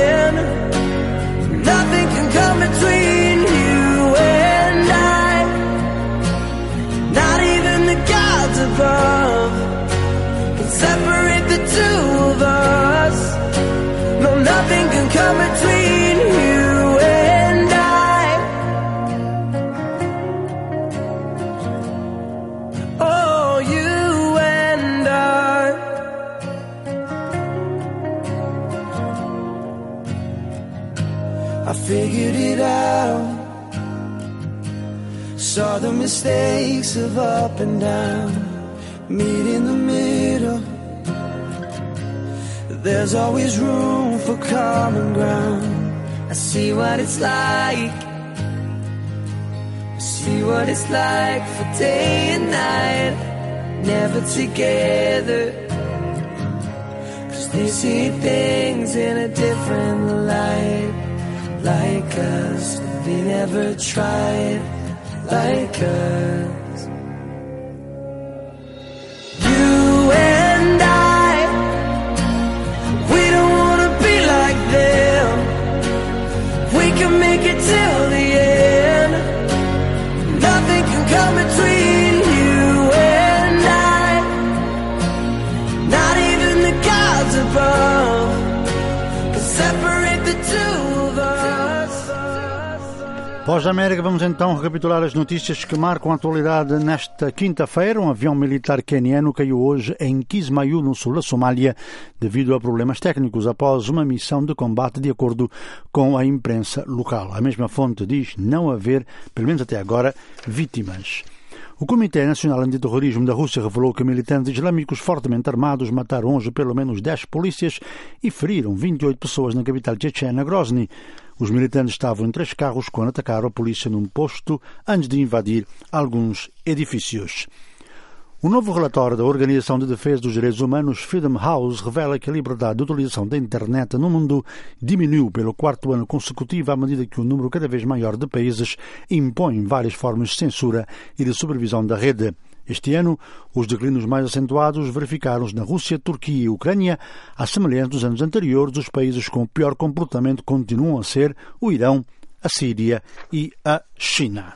end. Nothing can come between you and I, not even the gods above can separate the two of us. No, nothing can come between you and I. Oh, you and I. figured it out. Saw the mistakes of up and down. Meet in the middle. There's always room for common ground. I see what it's like. I see what it's like for day and night. Never together. Cause they see things in a different light. Like us, they never tried. Like us. You and I, we don't wanna be like them. We can make it till the end. Nothing can come between you and I. Not even the gods above can separate the two of us. Voz da América, vamos então recapitular as notícias que marcam a atualidade nesta quinta-feira. Um avião militar queniano caiu hoje em Kismayu, no sul da Somália, devido a problemas técnicos após uma missão de combate, de acordo com a imprensa local. A mesma fonte diz não haver, pelo menos até agora, vítimas. O Comitê Nacional Antiterrorismo da Rússia revelou que militantes islâmicos fortemente armados mataram hoje pelo menos dez polícias e feriram vinte e oito pessoas na capital chechena, Grozny. Os militantes estavam em três carros quando atacaram a polícia num posto antes de invadir alguns edifícios. O novo relatório da Organização de Defesa dos Direitos Humanos, Freedom House, revela que a liberdade de utilização da internet no mundo diminuiu pelo quarto ano consecutivo à medida que um número cada vez maior de países impõe várias formas de censura e de supervisão da rede. Este ano, os declínios mais acentuados verificaram-se na Rússia, Turquia e Ucrânia. À semelhança dos anos anteriores, os países com pior comportamento continuam a ser o Irão, a Síria e a China.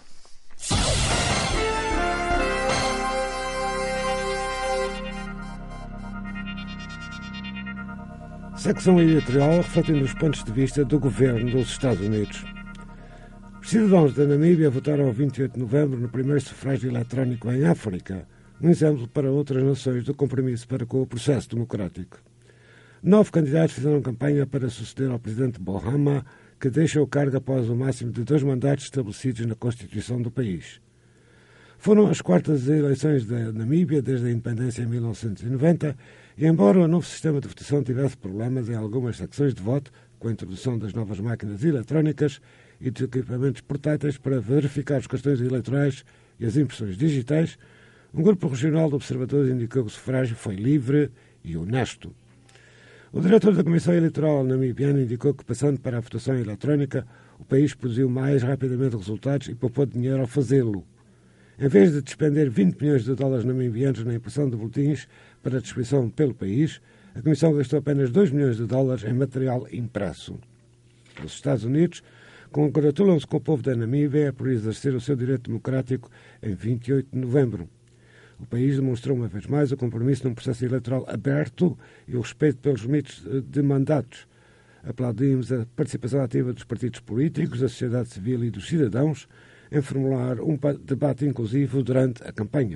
Secção editorial refletindo os pontos de vista do governo dos Estados Unidos. Os cidadãos da Namíbia votaram a vinte e oito de novembro no primeiro sufrágio eletrónico em África, um exemplo para outras nações do compromisso para com o processo democrático. Nove candidatos fizeram campanha para suceder ao presidente Mahama, que deixa o cargo após o máximo de dois mandatos estabelecidos na Constituição do país. Foram as quartas eleições da Namíbia desde a independência em mil novecentos e noventa e, embora o novo sistema de votação tivesse problemas em algumas secções de voto, com a introdução das novas máquinas eletrónicas e dos equipamentos portáteis para verificar os cartões eleitorais e as impressões digitais, um grupo regional de observadores indicou que o sufrágio foi livre e honesto. O diretor da Comissão Eleitoral namibiana indicou que, passando para a votação eletrónica, o país produziu mais rapidamente resultados e poupou dinheiro ao fazê-lo. Em vez de despender vinte milhões de dólares namibianos na impressão de boletins para distribuição pelo país, a Comissão gastou apenas dois milhões de dólares em material impresso. Os Estados Unidos congratulam-se com o povo da Namíbia por exercer o seu direito democrático em vinte e oito de novembro. O país demonstrou uma vez mais o compromisso num processo eleitoral aberto e o respeito pelos limites de mandatos. Aplaudimos a participação ativa dos partidos políticos, da sociedade civil e dos cidadãos em formular um debate inclusivo durante a campanha.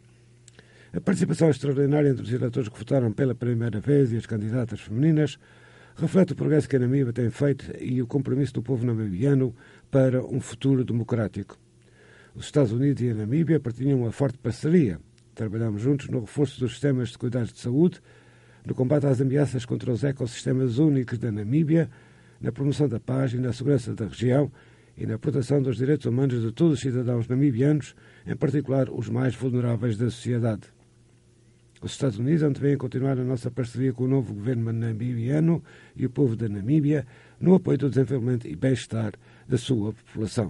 A participação extraordinária entre os eleitores que votaram pela primeira vez e as candidatas femininas reflete o progresso que a Namíbia tem feito e o compromisso do povo namibiano para um futuro democrático. Os Estados Unidos e a Namíbia partilham uma forte parceria. Trabalhamos juntos no reforço dos sistemas de cuidados de saúde, no combate às ameaças contra os ecossistemas únicos da Namíbia, na promoção da paz e na segurança da região e na proteção dos direitos humanos de todos os cidadãos namibianos, em particular os mais vulneráveis da sociedade. Os Estados Unidos antevêm continuar a nossa parceria com o novo governo namibiano e o povo da Namíbia no apoio do desenvolvimento e bem-estar da sua população.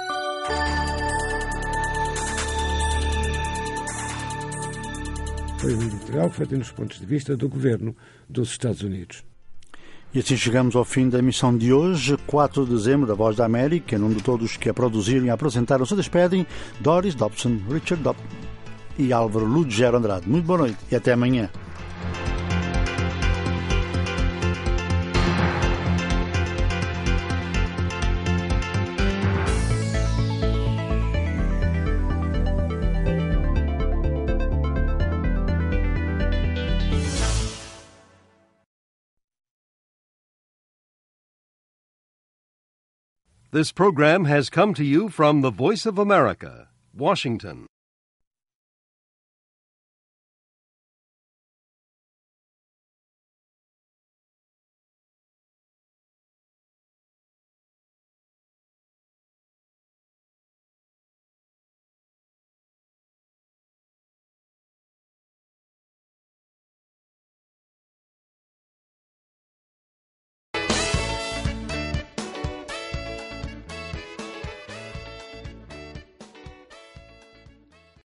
Foi um editorial feito nos pontos de vista do governo dos Estados Unidos. E assim chegamos ao fim da emissão de hoje, quatro de dezembro, da Voz da América. Em nome de todos que a produziram e a apresentaram, se despedem Doris Dobson, Richard Dobson e Álvaro Lugero Andrade. Muito boa noite e até amanhã. This program has come to you from the Voice of America, Washington.